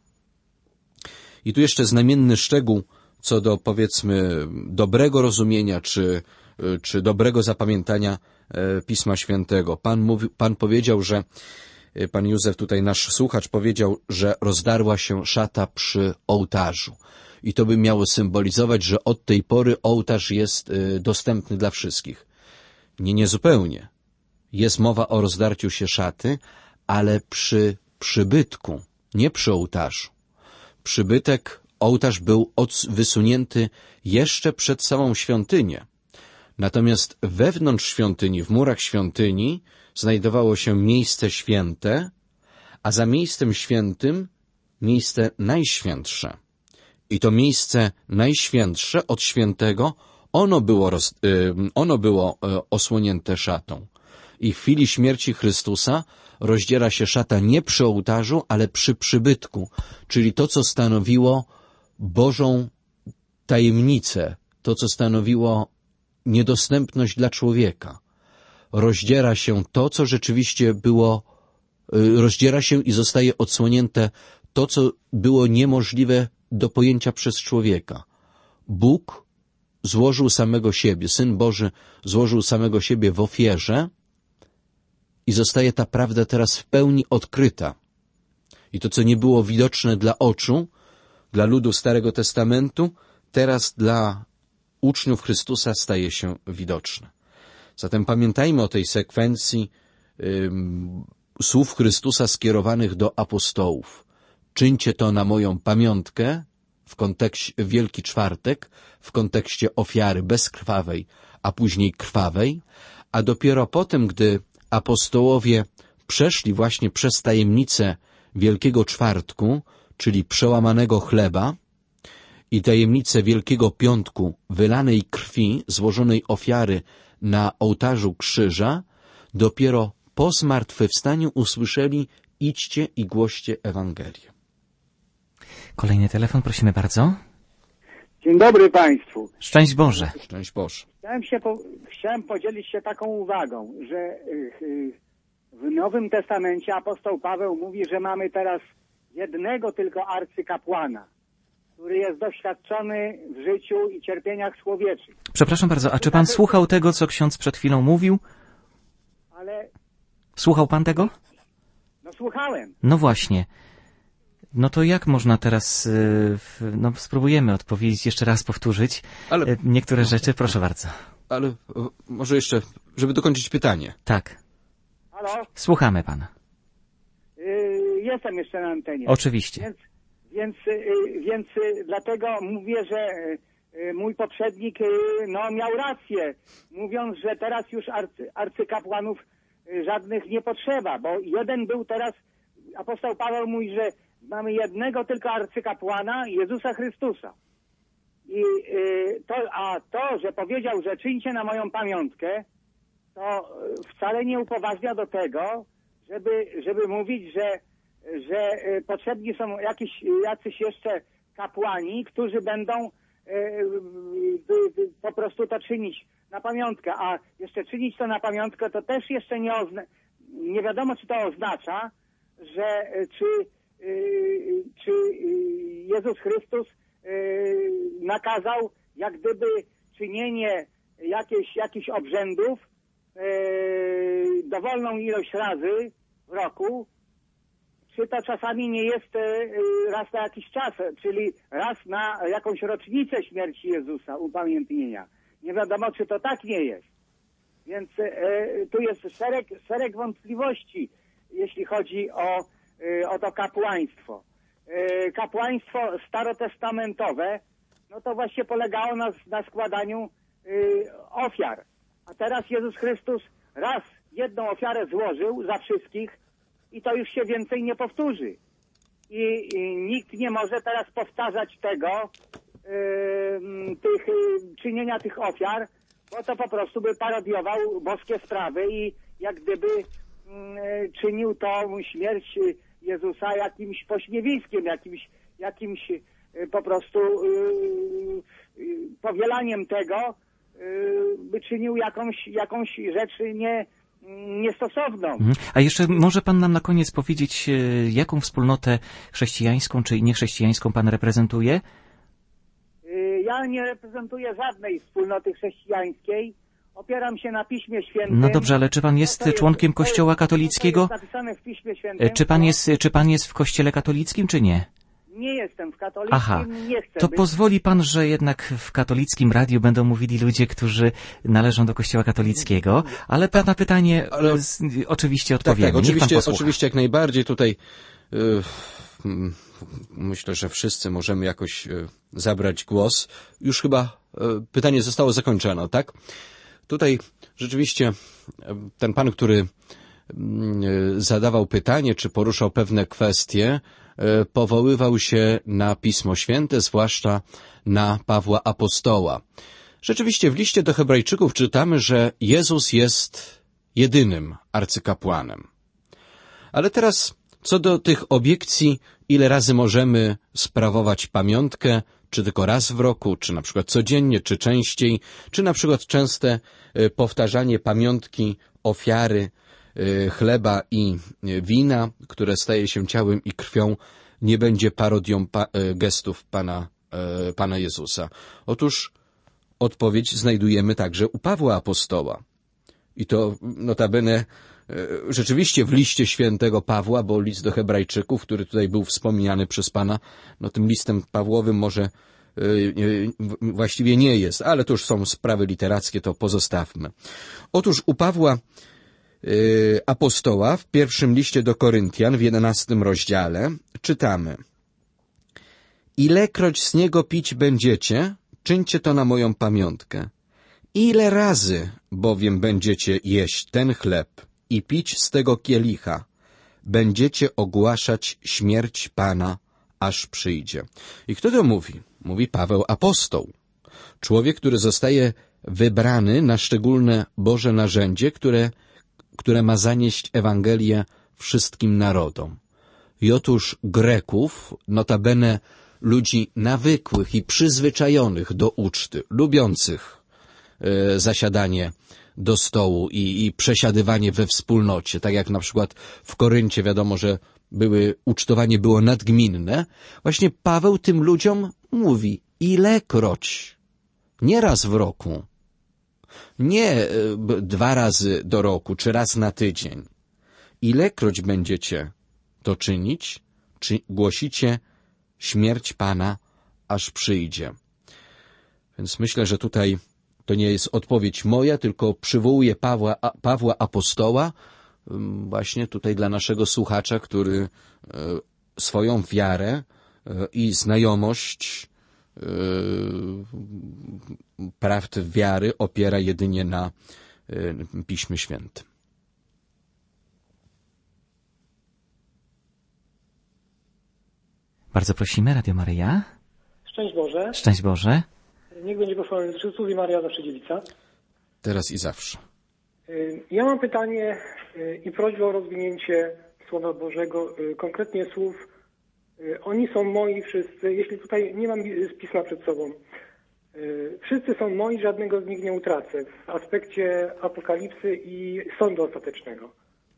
I tu jeszcze znamienny szczegół co do, powiedzmy, dobrego rozumienia czy, czy dobrego zapamiętania Pisma Świętego. Pan, mówi, Pan powiedział, że Pan Józef, tutaj nasz słuchacz, powiedział, że rozdarła się szata przy ołtarzu. I to by miało symbolizować, że od tej pory ołtarz jest dostępny dla wszystkich. Nie, nie zupełnie. Jest mowa o rozdarciu się szaty, ale przy przybytku, nie przy ołtarzu. Przybytek, ołtarz był od, wysunięty jeszcze przed samą świątynię. Natomiast wewnątrz świątyni, w murach świątyni, znajdowało się miejsce święte, a za miejscem świętym miejsce najświętsze. I to miejsce najświętsze od świętego, ono było, roz, y, ono było y, osłonięte szatą. I w chwili śmierci Chrystusa rozdziera się szata nie przy ołtarzu, ale przy przybytku, czyli to, co stanowiło Bożą tajemnicę, to, co stanowiło niedostępność dla człowieka. Rozdziera się to, co rzeczywiście było, y, rozdziera się i zostaje odsłonięte to, co było niemożliwe do pojęcia przez człowieka. Bóg złożył samego siebie, Syn Boży złożył samego siebie w ofierze i zostaje ta prawda teraz w pełni odkryta. I to, co nie było widoczne dla oczu, dla ludu Starego Testamentu, teraz dla uczniów Chrystusa staje się widoczne. Zatem pamiętajmy o tej sekwencji ym, słów Chrystusa skierowanych do apostołów. Czyńcie to na moją pamiątkę, w kontekście Wielki Czwartek, w kontekście ofiary bezkrwawej, a później krwawej, a dopiero potem, gdy apostołowie przeszli właśnie przez tajemnicę Wielkiego Czwartku, czyli przełamanego chleba, i tajemnicę Wielkiego Piątku, wylanej krwi, złożonej ofiary na ołtarzu krzyża, dopiero po zmartwychwstaniu usłyszeli: idźcie i głoście Ewangelię. Kolejny telefon, prosimy bardzo. Dzień dobry Państwu. Szczęść Boże. Szczęść Boże. Chciałem, się po, chciałem podzielić się taką uwagą, że y, y, w Nowym Testamencie apostoł Paweł mówi, że mamy teraz jednego tylko arcykapłana, który jest doświadczony w życiu i cierpieniach człowieczych. Przepraszam bardzo, a czy pan słuchał tego, co ksiądz przed chwilą mówił? Ale Słuchał pan tego? no słuchałem. No właśnie. No to jak można teraz, y, w- no spróbujemy odpowiedzieć, jeszcze raz powtórzyć Ale, y, niektóre rzeczy, proszę bardzo. ale e, może jeszcze, żeby dokończyć pytanie. Tak, Halo? słuchamy pana. Y, jestem jeszcze na antenie. Oczywiście. Więc, więc, y, więc y, dlatego mówię, że y, y, mój poprzednik y, no, miał rację, mówiąc, że teraz już arcy, arcykapłanów y, żadnych nie potrzeba, bo jeden był teraz, apostoł Paweł mówi, że mamy jednego tylko arcykapłana, Jezusa Chrystusa. I y, to, a to, że powiedział, że czyńcie na moją pamiątkę, to y, wcale nie upoważnia do tego, żeby, żeby mówić, że, że y, potrzebni są jakiś, jacyś jeszcze kapłani, którzy będą y, y, y, po prostu to czynić na pamiątkę. A jeszcze czynić to na pamiątkę, to też jeszcze nie, ozna- nie wiadomo, czy to oznacza, że y, czy, y, czy y, Jezus Chrystus y, nakazał jak gdyby czynienie jakieś, jakichś obrzędów y, dowolną ilość razy w roku, czy to czasami nie jest y, raz na jakiś czas, czyli raz na jakąś rocznicę śmierci Jezusa, upamiętnienia. Nie wiadomo, czy to tak nie jest. Więc y, tu jest szereg, szereg wątpliwości, jeśli chodzi o, y, o to kapłaństwo. Y, kapłaństwo starotestamentowe, no to właśnie polegało na, na składaniu y, ofiar. A teraz Jezus Chrystus raz jedną ofiarę złożył za wszystkich i to już się więcej nie powtórzy. I, i nikt nie może teraz powtarzać tego, y, tych, y, czynienia tych ofiar, bo to po prostu by parodiował boskie sprawy i jak gdyby y, czynił tą śmierć Jezusa jakimś pośmiewiskiem, jakimś, jakimś y, po prostu y, y, powielaniem tego, y, by czynił jakąś, jakąś rzecz nie, niestosowną. Mhm. A jeszcze może pan nam na koniec powiedzieć, y, jaką wspólnotę chrześcijańską czy niechrześcijańską pan reprezentuje? Y, Ja nie reprezentuję żadnej wspólnoty chrześcijańskiej. Opieram się na Piśmie Świętym. No dobrze, ale czy pan jest To, co członkiem to jest- Kościoła to, co katolickiego? jest napisane w Piśmie Świętym, Y, Czy pan to jest, czy pan jest w Kościele katolickim, czy nie? Nie jestem w katolickim, Aha, nie chcę to być. pozwoli pan, że jednak w katolickim radiu będą mówili ludzie, którzy należą do Kościoła katolickiego, ale pana pytanie Ale- z, oczywiście Tak, odpowiemy. tak, Niech pan oczywiście, posłucha. oczywiście jak najbardziej tutaj y, mm, myślę, że wszyscy możemy jakoś y, zabrać głos. Już chyba y, pytanie zostało zakończone, tak? Tutaj rzeczywiście y, ten pan, który y, zadawał pytanie, czy poruszał pewne kwestie, y, powoływał się na Pismo Święte, zwłaszcza na Pawła Apostoła. Rzeczywiście w liście do Hebrajczyków czytamy, że Jezus jest jedynym arcykapłanem. Ale teraz co do tych obiekcji, ile razy możemy sprawować pamiątkę, czy tylko raz w roku, czy na przykład codziennie, czy częściej, czy na przykład częste y, powtarzanie pamiątki ofiary y, chleba i y, wina, które staje się ciałem i krwią, nie będzie parodią pa, y, gestów Pana, y, Pana Jezusa. Otóż odpowiedź znajdujemy także u Pawła Apostoła. I to notabene rzeczywiście w liście świętego Pawła, bo list do Hebrajczyków, który tutaj był wspomniany przez Pana, no tym listem Pawłowym może właściwie nie jest, ale to już są sprawy literackie, to pozostawmy. Otóż u Pawła Apostoła w pierwszym liście do Koryntian w jedenastym rozdziale czytamy: Ilekroć z niego pić będziecie, czyńcie to na moją pamiątkę. Ile razy bowiem będziecie jeść ten chleb i pić z tego kielicha, będziecie ogłaszać śmierć Pana, aż przyjdzie. I kto to mówi? Mówi Paweł Apostoł. Człowiek, który zostaje wybrany na szczególne Boże narzędzie, które, które ma zanieść Ewangelię wszystkim narodom. I otóż Greków, notabene ludzi nawykłych i przyzwyczajonych do uczty, lubiących e, zasiadanie do stołu i, i przesiadywanie we wspólnocie, tak jak na przykład w Koryncie wiadomo, że były, ucztowanie było nadgminne, właśnie Paweł tym ludziom mówi: ilekroć, nie raz w roku, nie e, dwa razy do roku, czy raz na tydzień, ilekroć będziecie to czynić, czy głosicie śmierć Pana, aż przyjdzie. Więc myślę, że tutaj to nie jest odpowiedź moja, tylko przywołuję Pawła, Pawła Apostoła, właśnie tutaj dla naszego słuchacza, który swoją wiarę i znajomość prawd wiary opiera jedynie na Piśmie Świętym. Bardzo prosimy, Radio Maryja. Szczęść Boże. Szczęść Boże. Niech będzie pochwalony Chrystus i Maria zawsze dziewica. Teraz i zawsze. Ja mam pytanie i prośbę o rozwinięcie Słowa Bożego, konkretnie słów: oni są moi wszyscy, jeśli tutaj nie mam pisma przed sobą. Wszyscy są moi, żadnego z nich nie utracę w aspekcie apokalipsy i sądu ostatecznego.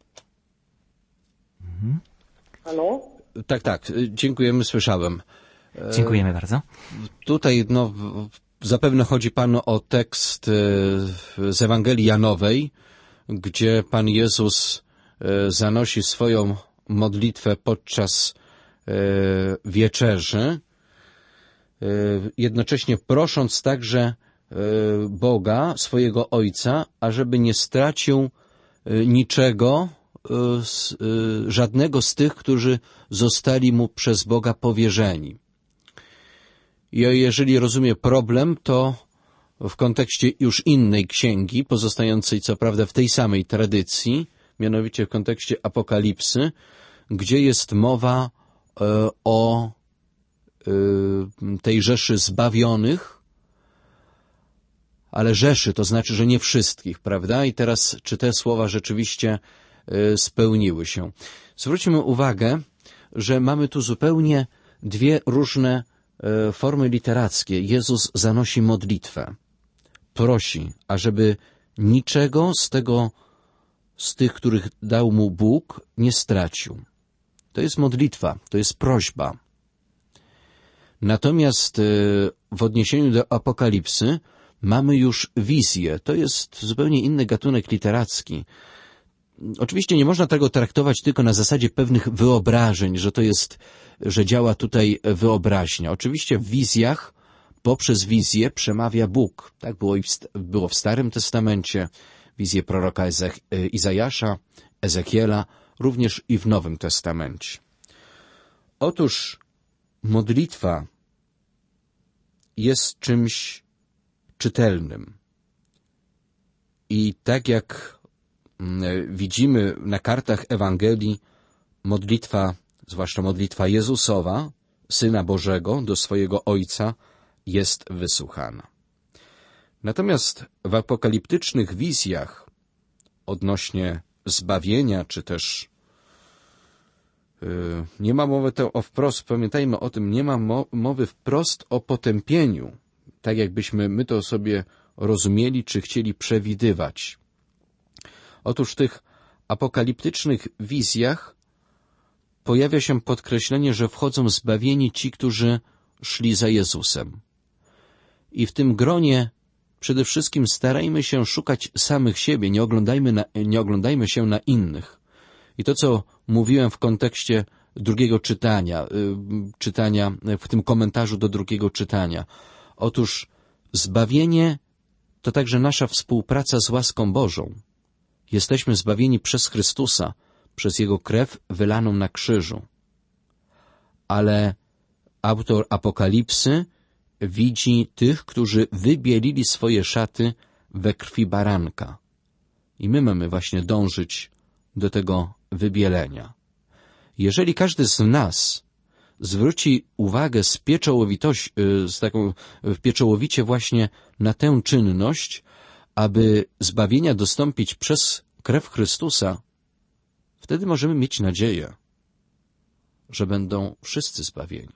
Mhm. Halo? Tak, tak, dziękujemy, słyszałem. Dziękujemy bardzo. Tutaj no, zapewne chodzi Panu o tekst z Ewangelii Janowej, gdzie Pan Jezus zanosi swoją modlitwę podczas wieczerzy, jednocześnie prosząc także Boga, swojego Ojca, ażeby nie stracił niczego, z, żadnego z tych, którzy zostali mu przez Boga powierzeni. I jeżeli rozumie problem, to w kontekście już innej księgi, pozostającej co prawda w tej samej tradycji, mianowicie w kontekście Apokalipsy, gdzie jest mowa e, o e, tej rzeszy zbawionych, ale rzeszy to znaczy, że nie wszystkich, prawda? I teraz, czy te słowa rzeczywiście e, spełniły się? Zwróćmy uwagę, że mamy tu zupełnie dwie różne e, formy literackie. Jezus zanosi modlitwę. Prosi, ażeby niczego z tego, z tych, których dał mu Bóg, nie stracił. To jest modlitwa, to jest prośba. Natomiast e, w odniesieniu do Apokalipsy mamy już wizję. To jest zupełnie inny gatunek literacki. Oczywiście nie można tego traktować tylko na zasadzie pewnych wyobrażeń, że to jest, że działa tutaj wyobraźnia. Oczywiście w wizjach, poprzez wizję przemawia Bóg. Tak było, i w, było w Starym Testamencie, wizje proroka Ezech, Izajasza, Ezekiela, również i w Nowym Testamencie. Otóż modlitwa jest czymś czytelnym. I tak jak widzimy na kartach Ewangelii, modlitwa, zwłaszcza modlitwa Jezusowa, Syna Bożego, do swojego Ojca, jest wysłuchana. Natomiast w apokaliptycznych wizjach odnośnie zbawienia, czy też yy, nie ma mowy to o wprost, pamiętajmy o tym, nie ma mo- mowy wprost o potępieniu, tak jakbyśmy my to sobie rozumieli, czy chcieli przewidywać. Otóż w tych apokaliptycznych wizjach pojawia się podkreślenie, że wchodzą zbawieni ci, którzy szli za Jezusem. I w tym gronie przede wszystkim starajmy się szukać samych siebie, nie oglądajmy, na, nie oglądajmy się na innych. I to, co mówiłem w kontekście drugiego czytania, czytania w tym komentarzu do drugiego czytania. Otóż zbawienie to także nasza współpraca z łaską Bożą. Jesteśmy zbawieni przez Chrystusa, przez Jego krew wylaną na krzyżu. Ale autor Apokalipsy widzi tych, którzy wybielili swoje szaty we krwi baranka. I my mamy właśnie dążyć do tego wybielenia. Jeżeli każdy z nas zwróci uwagę z pieczołowitość, z taką pieczołowicie właśnie na tę czynność, aby zbawienia dostąpić przez krew Chrystusa, wtedy możemy mieć nadzieję, że będą wszyscy zbawieni.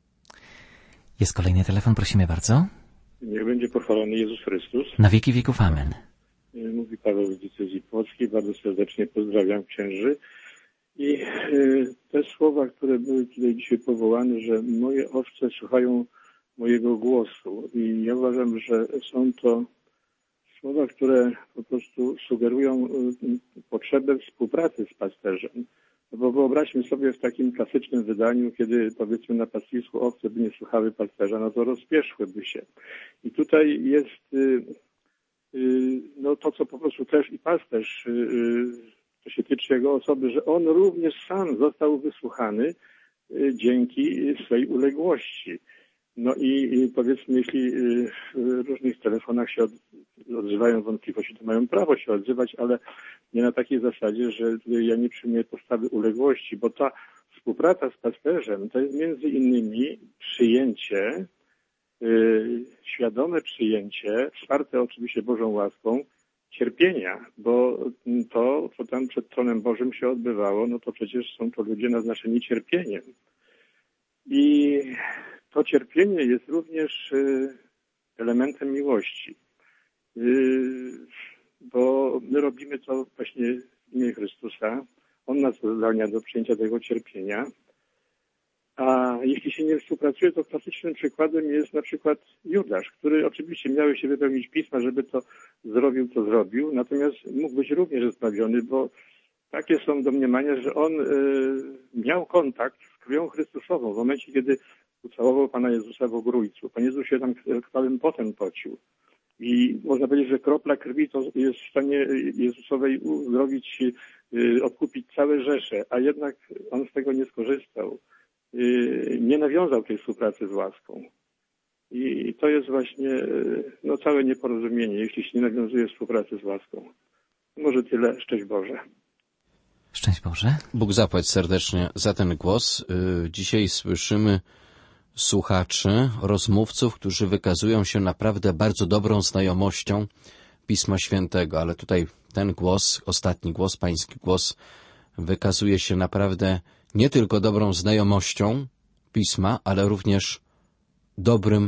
Jest kolejny telefon, prosimy bardzo. Niech będzie pochwalony Jezus Chrystus. Na wieki wieków amen. Mówi Paweł z diecezji płockiej. Bardzo serdecznie pozdrawiam księży. I y, te słowa, które były tutaj dzisiaj powołane, że moje owce słuchają mojego głosu. I ja uważam, że są to słowa, które po prostu sugerują y, potrzebę współpracy z pasterzem. No bo wyobraźmy sobie w takim klasycznym wydaniu, kiedy powiedzmy na pastwisku owce by nie słuchały pasterza, no to rozpieszłyby się. I tutaj jest y, y, no to, co po prostu też i pasterz, y, to się tyczy jego osoby, że on również sam został wysłuchany y, dzięki swej uległości. No i, i powiedzmy, jeśli y, w różnych telefonach się od, odzywają wątpliwości, to mają prawo się odzywać, ale nie na takiej zasadzie, że tutaj ja nie przyjmuję postawy uległości, bo ta współpraca z pasterzem to jest między innymi przyjęcie, yy, świadome przyjęcie, wsparte oczywiście Bożą łaską, cierpienia, bo to, co tam przed tronem Bożym się odbywało, no to przecież są to ludzie naznaczeni cierpieniem. I to cierpienie jest również yy, elementem miłości. Yy, bo my robimy to właśnie w imię Chrystusa. On nas zdalnia do przyjęcia tego cierpienia. A jeśli się nie współpracuje, to klasycznym przykładem jest na przykład Judasz, który oczywiście miał się wypełnić pisma, żeby to zrobił, to zrobił, natomiast mógł być również zbawiony, bo takie są domniemania, że on y, miał kontakt z krwią Chrystusową w momencie, kiedy ucałował Pana Jezusa w ogrójcu. Pan Jezus się tam krwawym potem pocił. I można powiedzieć, że kropla krwi to jest w stanie Jezusowej uzdrowić, odkupić całe rzesze, a jednak on z tego nie skorzystał. Nie nawiązał tej współpracy z łaską. I to jest właśnie no, całe nieporozumienie, jeśli się nie nawiązuje współpracy z łaską. Może tyle. Szczęść Boże. Szczęść Boże. Bóg zapłać serdecznie za ten głos. Dzisiaj słyszymy słuchaczy, rozmówców, którzy wykazują się naprawdę bardzo dobrą znajomością Pisma Świętego, ale tutaj ten głos, ostatni głos, pański głos, wykazuje się naprawdę nie tylko dobrą znajomością Pisma, ale również dobrym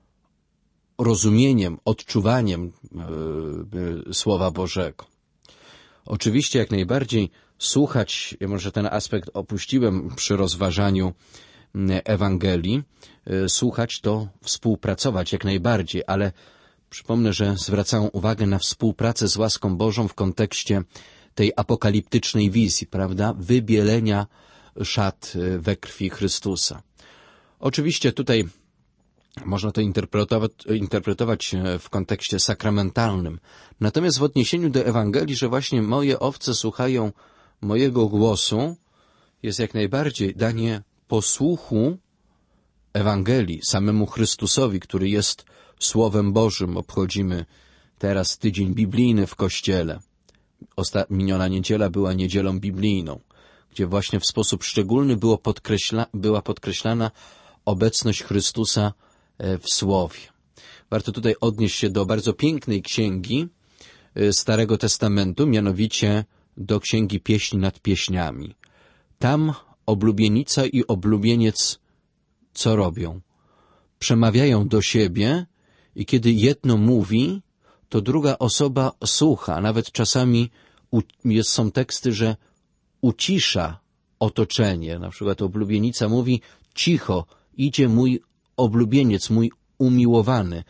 rozumieniem, odczuwaniem yy, Słowa Bożego. Oczywiście jak najbardziej słuchać, ja może ten aspekt opuściłem przy rozważaniu Ewangelii, słuchać to współpracować jak najbardziej, ale przypomnę, że zwracałem uwagę na współpracę z łaską Bożą w kontekście tej apokaliptycznej wizji, prawda, wybielenia szat we krwi Chrystusa. Oczywiście tutaj można to interpretować, interpretować w kontekście sakramentalnym, natomiast w odniesieniu do Ewangelii, że właśnie moje owce słuchają mojego głosu, jest jak najbardziej danie posłuchu Ewangelii samemu Chrystusowi, który jest Słowem Bożym. Obchodzimy teraz tydzień biblijny w Kościele. Osta- miniona niedziela była niedzielą biblijną, gdzie właśnie w sposób szczególny było podkreśla- była podkreślana obecność Chrystusa w Słowie. Warto tutaj odnieść się do bardzo pięknej księgi Starego Testamentu, mianowicie do Księgi Pieśni nad Pieśniami. Tam oblubienica i oblubieniec co robią? Przemawiają do siebie i kiedy jedno mówi, to druga osoba słucha. Nawet czasami jest, są teksty, że ucisza otoczenie. Na przykład oblubienica mówi: cicho, idzie mój oblubieniec, mój umiłowany.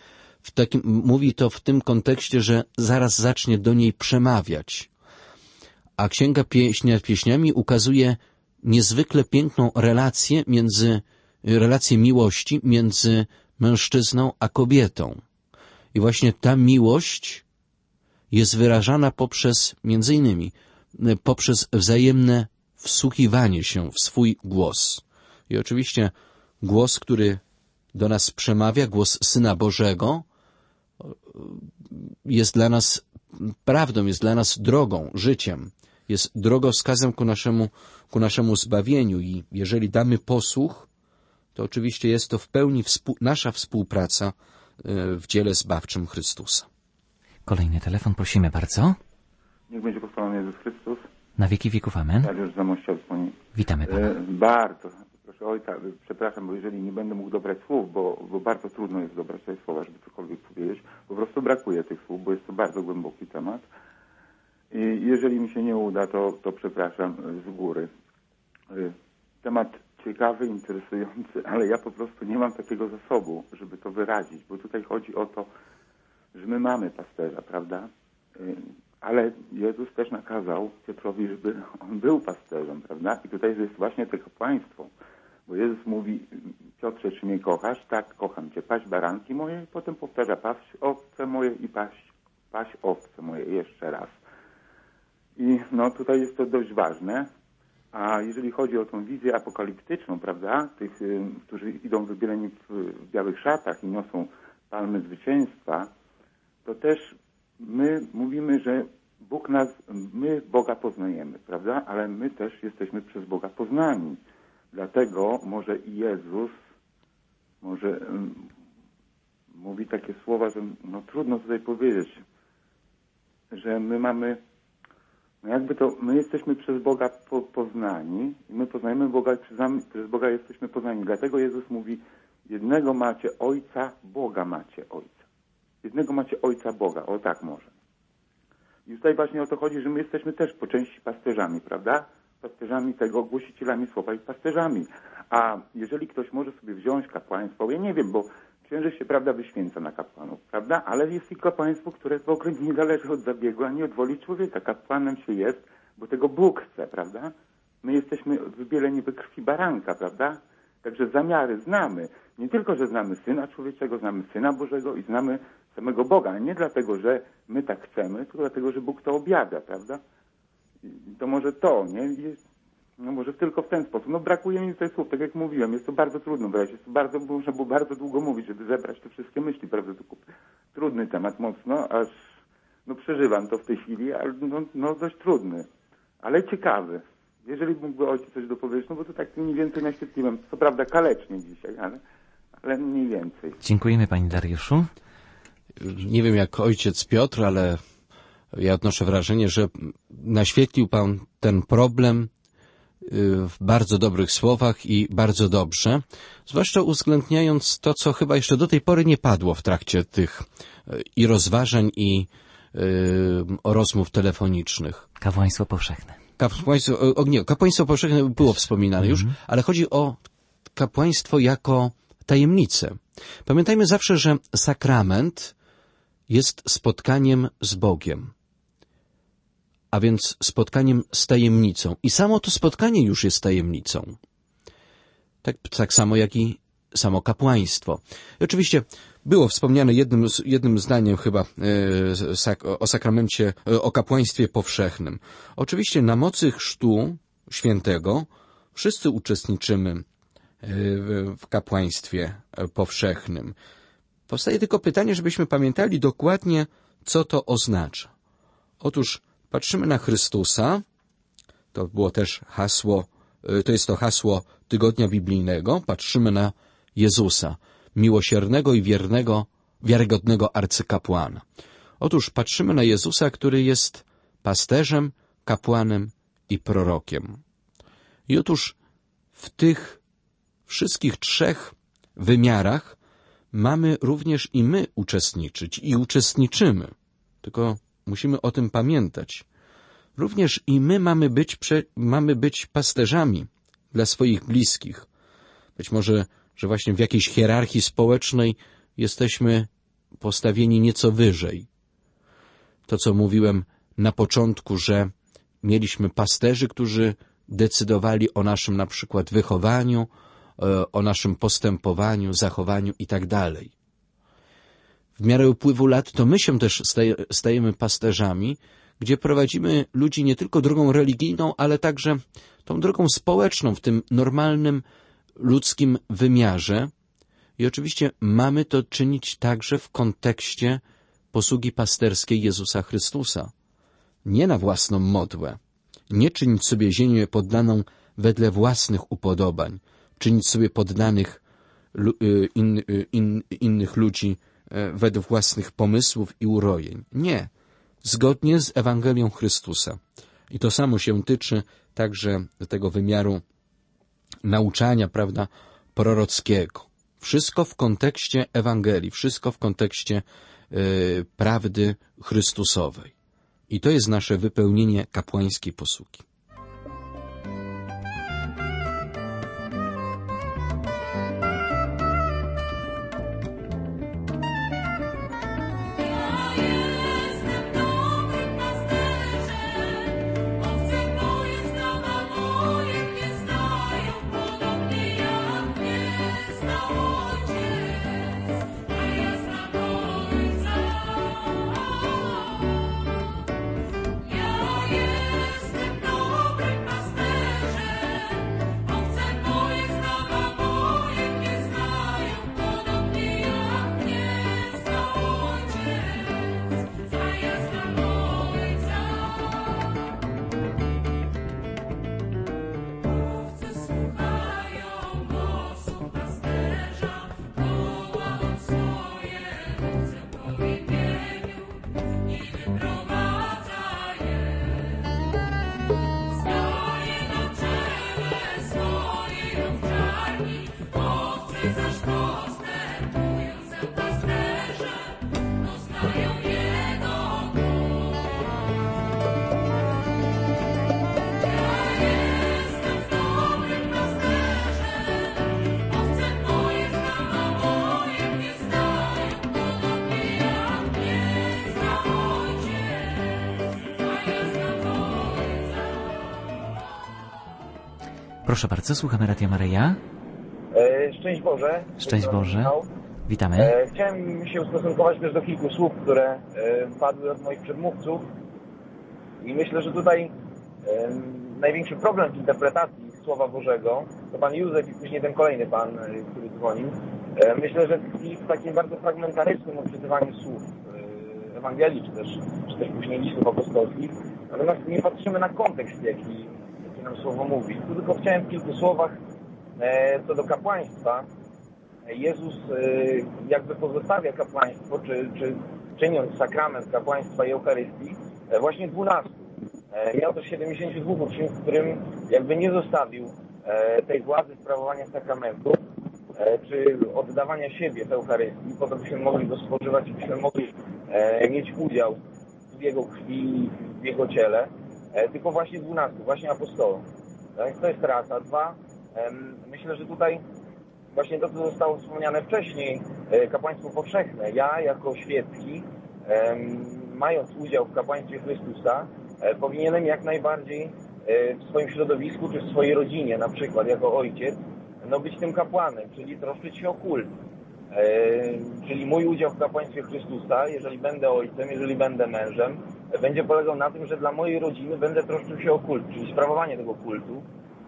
w takim, mówi to w tym kontekście, że zaraz zacznie do niej przemawiać. A Księga Pieśni nad Pieśniami ukazuje niezwykle piękną relację między, relację miłości między mężczyzną a kobietą. I właśnie ta miłość jest wyrażana poprzez, między innymi, poprzez wzajemne wsłuchiwanie się w swój głos. I oczywiście głos, który do nas przemawia, głos Syna Bożego, jest dla nas prawdą, jest dla nas drogą, życiem, jest drogowskazem ku naszemu, ku naszemu zbawieniu i jeżeli damy posłuch, to oczywiście jest to w pełni współ, nasza współpraca w dziele zbawczym Chrystusa. Kolejny telefon, prosimy bardzo. Niech będzie pochwalony Jezus Chrystus. Na wieki wieków, amen. Dariusz Zamościa dzwoni. Witamy pana. E, bardzo, proszę ojca, przepraszam, bo jeżeli nie będę mógł dobrać słów, bo, bo bardzo trudno jest dobrać te słowa, żeby cokolwiek powiedzieć, po prostu brakuje tych słów, bo jest to bardzo głęboki temat. I jeżeli mi się nie uda, to, to przepraszam z góry. E, temat ciekawy, interesujący, ale ja po prostu nie mam takiego zasobu, żeby to wyrazić, bo tutaj chodzi o to, że my mamy pasterza, prawda? E, Ale Jezus też nakazał Piotrowi, żeby on był pasterzem, prawda? I tutaj jest właśnie to kapłaństwo. Bo Jezus mówi, Piotrze, czy mnie kochasz? Tak, kocham cię. Paść baranki moje. I potem powtarza, paść owce moje i paść, paść owce moje jeszcze raz. I no tutaj jest to dość ważne. A jeżeli chodzi o tą wizję apokaliptyczną, prawda? Tych, którzy idą wybieleni w, w białych szatach i niosą palmy zwycięstwa, to też my mówimy, że Bóg nas, my Boga poznajemy, prawda? Ale my też jesteśmy przez Boga poznani. Dlatego może i Jezus może um, mówi takie słowa, że no trudno tutaj powiedzieć, że my mamy, no jakby to, my jesteśmy przez Boga po, poznani i my poznajemy Boga i przez, przez Boga jesteśmy poznani. Dlatego Jezus mówi, jednego macie Ojca, Boga macie Ojca. Jednego macie Ojca Boga, o tak może. I tutaj właśnie o to chodzi, że my jesteśmy też po części pasterzami, prawda? Pasterzami tego, głosicielami słowa i pasterzami. A jeżeli ktoś może sobie wziąć kapłaństwo, ja nie wiem, bo księży się, prawda, wyświęca na kapłanów, prawda? Ale jest i kapłaństwo, które w ogóle nie zależy od zabiegu, ani od woli człowieka. Kapłanem się jest, bo tego Bóg chce, prawda? My jesteśmy wybieleni we krwi baranka, prawda? Także zamiary znamy. Nie tylko, że znamy Syna Człowieczego, znamy Syna Bożego i znamy samego Boga, a nie dlatego, że my tak chcemy, tylko dlatego, że Bóg to objawia, prawda? I to może to, nie? Jest, no może tylko w ten sposób. No brakuje mi tutaj słów, tak jak mówiłem, jest to bardzo trudno brać, jest to bardzo, można było bardzo długo mówić, żeby zebrać te wszystkie myśli, prawda? To trudny temat mocno, aż no przeżywam to w tej chwili, ale no, no dość trudny, ale ciekawy. Jeżeli mógłby ojciec coś dopowiedzieć, no bo to tak mniej więcej naświetliłem, co prawda kalecznie dzisiaj, ale, ale mniej więcej. Dziękujemy panie Dariuszu. Nie wiem jak ojciec Piotr, ale ja odnoszę wrażenie, że naświetlił pan ten problem w bardzo dobrych słowach i bardzo dobrze, zwłaszcza uwzględniając to, co chyba jeszcze do tej pory nie padło w trakcie tych i rozważań, i y, rozmów telefonicznych. Kapłaństwo powszechne. Kapłaństwo, o, nie, kapłaństwo powszechne było wspominane już, mm-hmm. ale chodzi o kapłaństwo jako tajemnicę. Pamiętajmy zawsze, że sakrament jest spotkaniem z Bogiem, a więc spotkaniem z tajemnicą. I samo to spotkanie już jest tajemnicą. Tak, tak samo jak i samo kapłaństwo. I oczywiście było wspomniane jednym, jednym zdaniem chyba e, sak, o sakramencie, e, o kapłaństwie powszechnym. Oczywiście na mocy chrztu świętego wszyscy uczestniczymy e, w, w kapłaństwie powszechnym. Powstaje tylko pytanie, żebyśmy pamiętali dokładnie, co to oznacza. Otóż patrzymy na Chrystusa, to było też hasło, to jest to hasło tygodnia biblijnego, patrzymy na Jezusa, miłosiernego i wiernego, wiarygodnego arcykapłana. Otóż patrzymy na Jezusa, który jest pasterzem, kapłanem i prorokiem. I otóż w tych wszystkich trzech wymiarach mamy również i my uczestniczyć i uczestniczymy. Tylko musimy o tym pamiętać. Również i my mamy być, prze, mamy być pasterzami dla swoich bliskich. Być może, że właśnie w jakiejś hierarchii społecznej jesteśmy postawieni nieco wyżej. To, co mówiłem na początku, że mieliśmy pasterzy, którzy decydowali o naszym na przykład wychowaniu, o naszym postępowaniu, zachowaniu i tak dalej. W miarę upływu lat to my się też staje, stajemy pasterzami, gdzie prowadzimy ludzi nie tylko drogą religijną, ale także tą drogą społeczną w tym normalnym ludzkim wymiarze. I oczywiście mamy to czynić także w kontekście posługi pasterskiej Jezusa Chrystusa. Nie na własną modłę, nie czynić sobie ziemię poddaną wedle własnych upodobań, czynić sobie poddanych in, in, innych ludzi według własnych pomysłów i urojeń. Nie, zgodnie z Ewangelią Chrystusa. I to samo się tyczy także tego wymiaru nauczania, prawda, prorockiego. Wszystko w kontekście Ewangelii, wszystko w kontekście y, prawdy Chrystusowej. I to jest nasze wypełnienie kapłańskiej posługi. Proszę bardzo, słuchamy Radia Maryja. E, szczęść Boże. Szczęść Boże. Witamy. E, chciałem się ustosunkować też do kilku słów, które e, padły od moich przedmówców. I myślę, że tutaj e, największy problem w interpretacji Słowa Bożego to pan Józef i później ten kolejny pan, e, który dzwonił. E, myślę, że tkwi w takim bardzo fragmentarycznym odczytywaniu słów e, Ewangelii, czy też, czy też później listów apostolskich. Natomiast nie patrzymy na kontekst, jaki nam słowo mówi. Tu tylko chciałem w kilku słowach e, co do kapłaństwa. Jezus e, jakby pozostawia kapłaństwo, czy, czy czyniąc sakrament kapłaństwa i Eucharystii, e, właśnie dwunastu. E, miał też siedemdziesięciu dwóch uczniów, którym jakby nie zostawił e, tej władzy sprawowania sakramentu, e, czy oddawania siebie w Eucharystii, po to byśmy mogli go spożywać i byśmy mogli e, mieć udział w Jego krwi, w Jego ciele. Tylko właśnie dwunastu, właśnie apostołom. Tak? To jest raz. A dwa, myślę, że tutaj właśnie to, co zostało wspomniane wcześniej, kapłaństwo powszechne. Ja jako świecki, mając udział w kapłaństwie Chrystusa, powinienem jak najbardziej w swoim środowisku, czy w swojej rodzinie, na przykład jako ojciec, no być tym kapłanem, czyli troszczyć się o kult. Czyli mój udział w kapłaństwie Chrystusa, jeżeli będę ojcem, jeżeli będę mężem, będzie polegał na tym, że dla mojej rodziny będę troszczył się o kult, czyli sprawowanie tego kultu.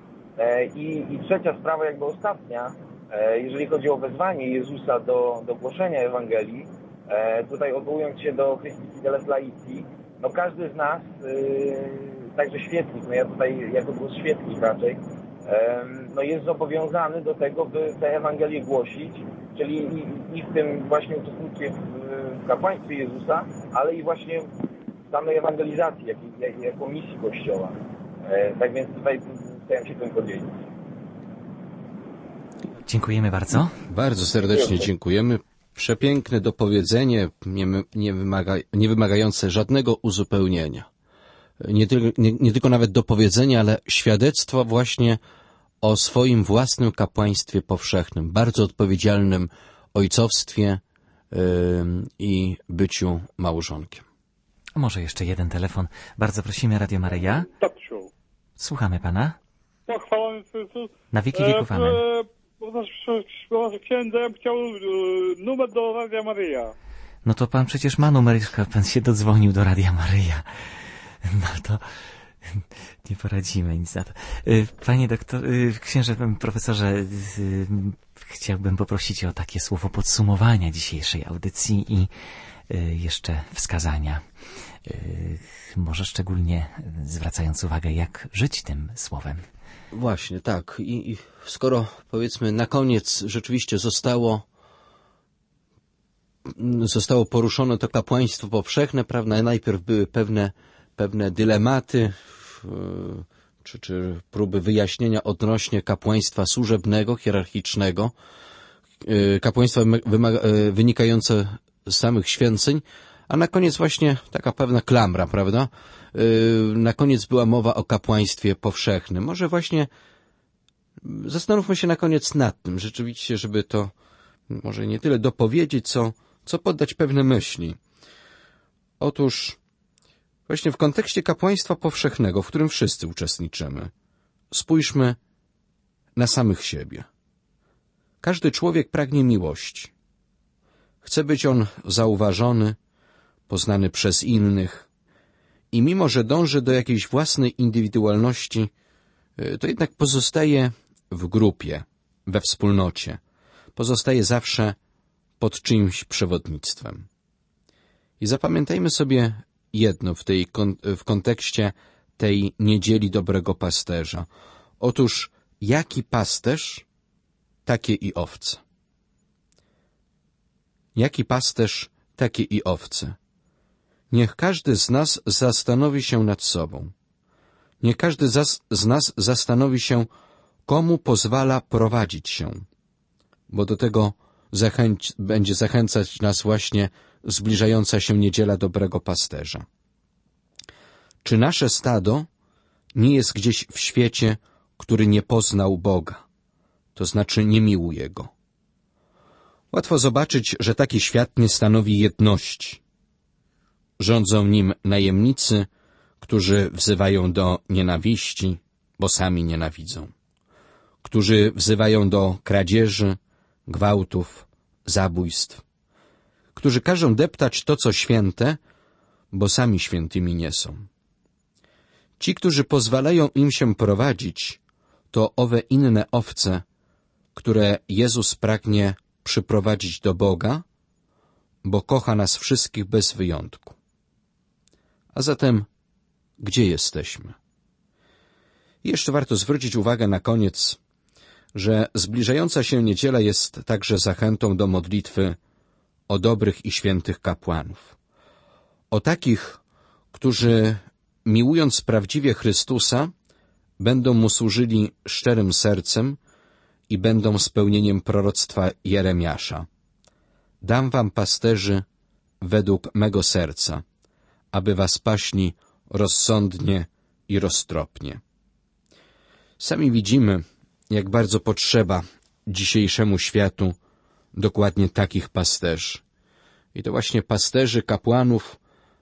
I, i trzecia sprawa, jakby ostatnia, jeżeli chodzi o wezwanie Jezusa do, do głoszenia Ewangelii, tutaj odwołując się do Christi Fideles Laici, no każdy z nas, także świeckich, no ja tutaj jako głos świeckich raczej, no jest zobowiązany do tego, by tę Ewangelię głosić, czyli i, i w tym właśnie uczestnictwie w, w kapłaństwie Jezusa, ale i właśnie w samej ewangelizacji, jak, jak, jako misji Kościoła. E, tak więc tutaj chciałem się tym podzielić. Dziękujemy bardzo. Bardzo serdecznie dziękujemy. Przepiękne dopowiedzenie, nie, nie, wymaga, nie wymagające żadnego uzupełnienia. Nie, nie, nie tylko nawet dopowiedzenia, ale świadectwo właśnie o swoim własnym kapłaństwie powszechnym, bardzo odpowiedzialnym ojcowstwie i byciu małżonkiem. Może jeszcze jeden telefon. Bardzo prosimy, Radio Maryja. Tatusiu. Słuchamy pana. Pochwalony Chrystus. Na wieki wieków, amen. Proszę księdza, ja bym chciał e, numer do Radia Maryja. No to pan przecież ma numer, pan się dodzwonił do Radia Maryja. No to nie poradzimy nic na to. Panie doktor, księże, profesorze, chciałbym poprosić o takie słowo podsumowania dzisiejszej audycji i jeszcze wskazania. Może szczególnie zwracając uwagę, jak żyć tym słowem. Właśnie, tak. I, i skoro, powiedzmy, na koniec rzeczywiście zostało zostało poruszone to kapłaństwo powszechne, prawda? Najpierw były pewne, pewne dylematy, czy, czy próby wyjaśnienia odnośnie kapłaństwa służebnego, hierarchicznego, kapłaństwa wymaga, wynikające z samych święceń, a na koniec właśnie taka pewna klamra, prawda? Na koniec była mowa o kapłaństwie powszechnym. Może właśnie zastanówmy się na koniec nad tym, rzeczywiście, żeby to może nie tyle dopowiedzieć, co, co poddać pewne myśli. Otóż właśnie w kontekście kapłaństwa powszechnego, w którym wszyscy uczestniczymy, spójrzmy na samych siebie. Każdy człowiek pragnie miłości. Chce być on zauważony, poznany przez innych i mimo, że dąży do jakiejś własnej indywidualności, to jednak pozostaje w grupie, we wspólnocie. Pozostaje zawsze pod czyimś przewodnictwem. I zapamiętajmy sobie jedno w, tej, w kontekście tej niedzieli dobrego pasterza. Otóż jaki pasterz, takie i owce. Jaki pasterz, takie i owce. Niech każdy z nas zastanowi się nad sobą. Niech każdy z nas zastanowi się, komu pozwala prowadzić się, bo do tego zachęć, będzie zachęcać nas właśnie zbliżająca się niedziela dobrego pasterza. Czy nasze stado nie jest gdzieś w świecie, który nie poznał Boga, to znaczy nie miłuje Go? Łatwo zobaczyć, że taki świat nie stanowi jedności. Rządzą nim najemnicy, którzy wzywają do nienawiści, bo sami nienawidzą. Którzy wzywają do kradzieży, gwałtów, zabójstw. Którzy każą deptać to, co święte, bo sami świętymi nie są. Ci, którzy pozwalają im się prowadzić, to owe inne owce, które Jezus pragnie przyprowadzić do Boga, bo kocha nas wszystkich bez wyjątku. A zatem, gdzie jesteśmy? I jeszcze warto zwrócić uwagę na koniec, że zbliżająca się niedziela jest także zachętą do modlitwy o dobrych i świętych kapłanów. O takich, którzy, miłując prawdziwie Chrystusa, będą Mu służyli szczerym sercem i będą spełnieniem proroctwa Jeremiasza. Dam wam pasterzy według mego serca, aby was paśli rozsądnie i roztropnie. Sami widzimy, jak bardzo potrzeba dzisiejszemu światu dokładnie takich pasterzy. I to właśnie pasterzy, kapłanów,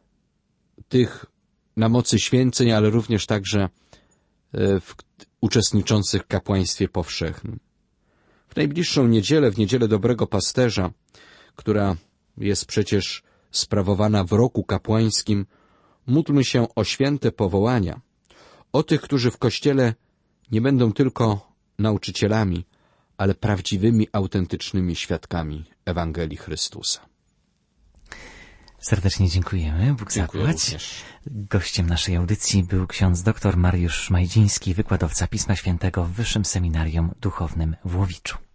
tych na mocy święceń, ale również także w, uczestniczących w kapłaństwie powszechnym. W najbliższą niedzielę, w niedzielę dobrego pasterza, która jest przecież sprawowana w roku kapłańskim, módlmy się o święte powołania, o tych, którzy w Kościele nie będą tylko nauczycielami, ale prawdziwymi, autentycznymi świadkami Ewangelii Chrystusa. Serdecznie dziękujemy. Bóg Dziękuję zapłać. również. Gościem naszej audycji był ksiądz dr Mariusz Szmajdziński, wykładowca Pisma Świętego w Wyższym Seminarium Duchownym w Łowiczu.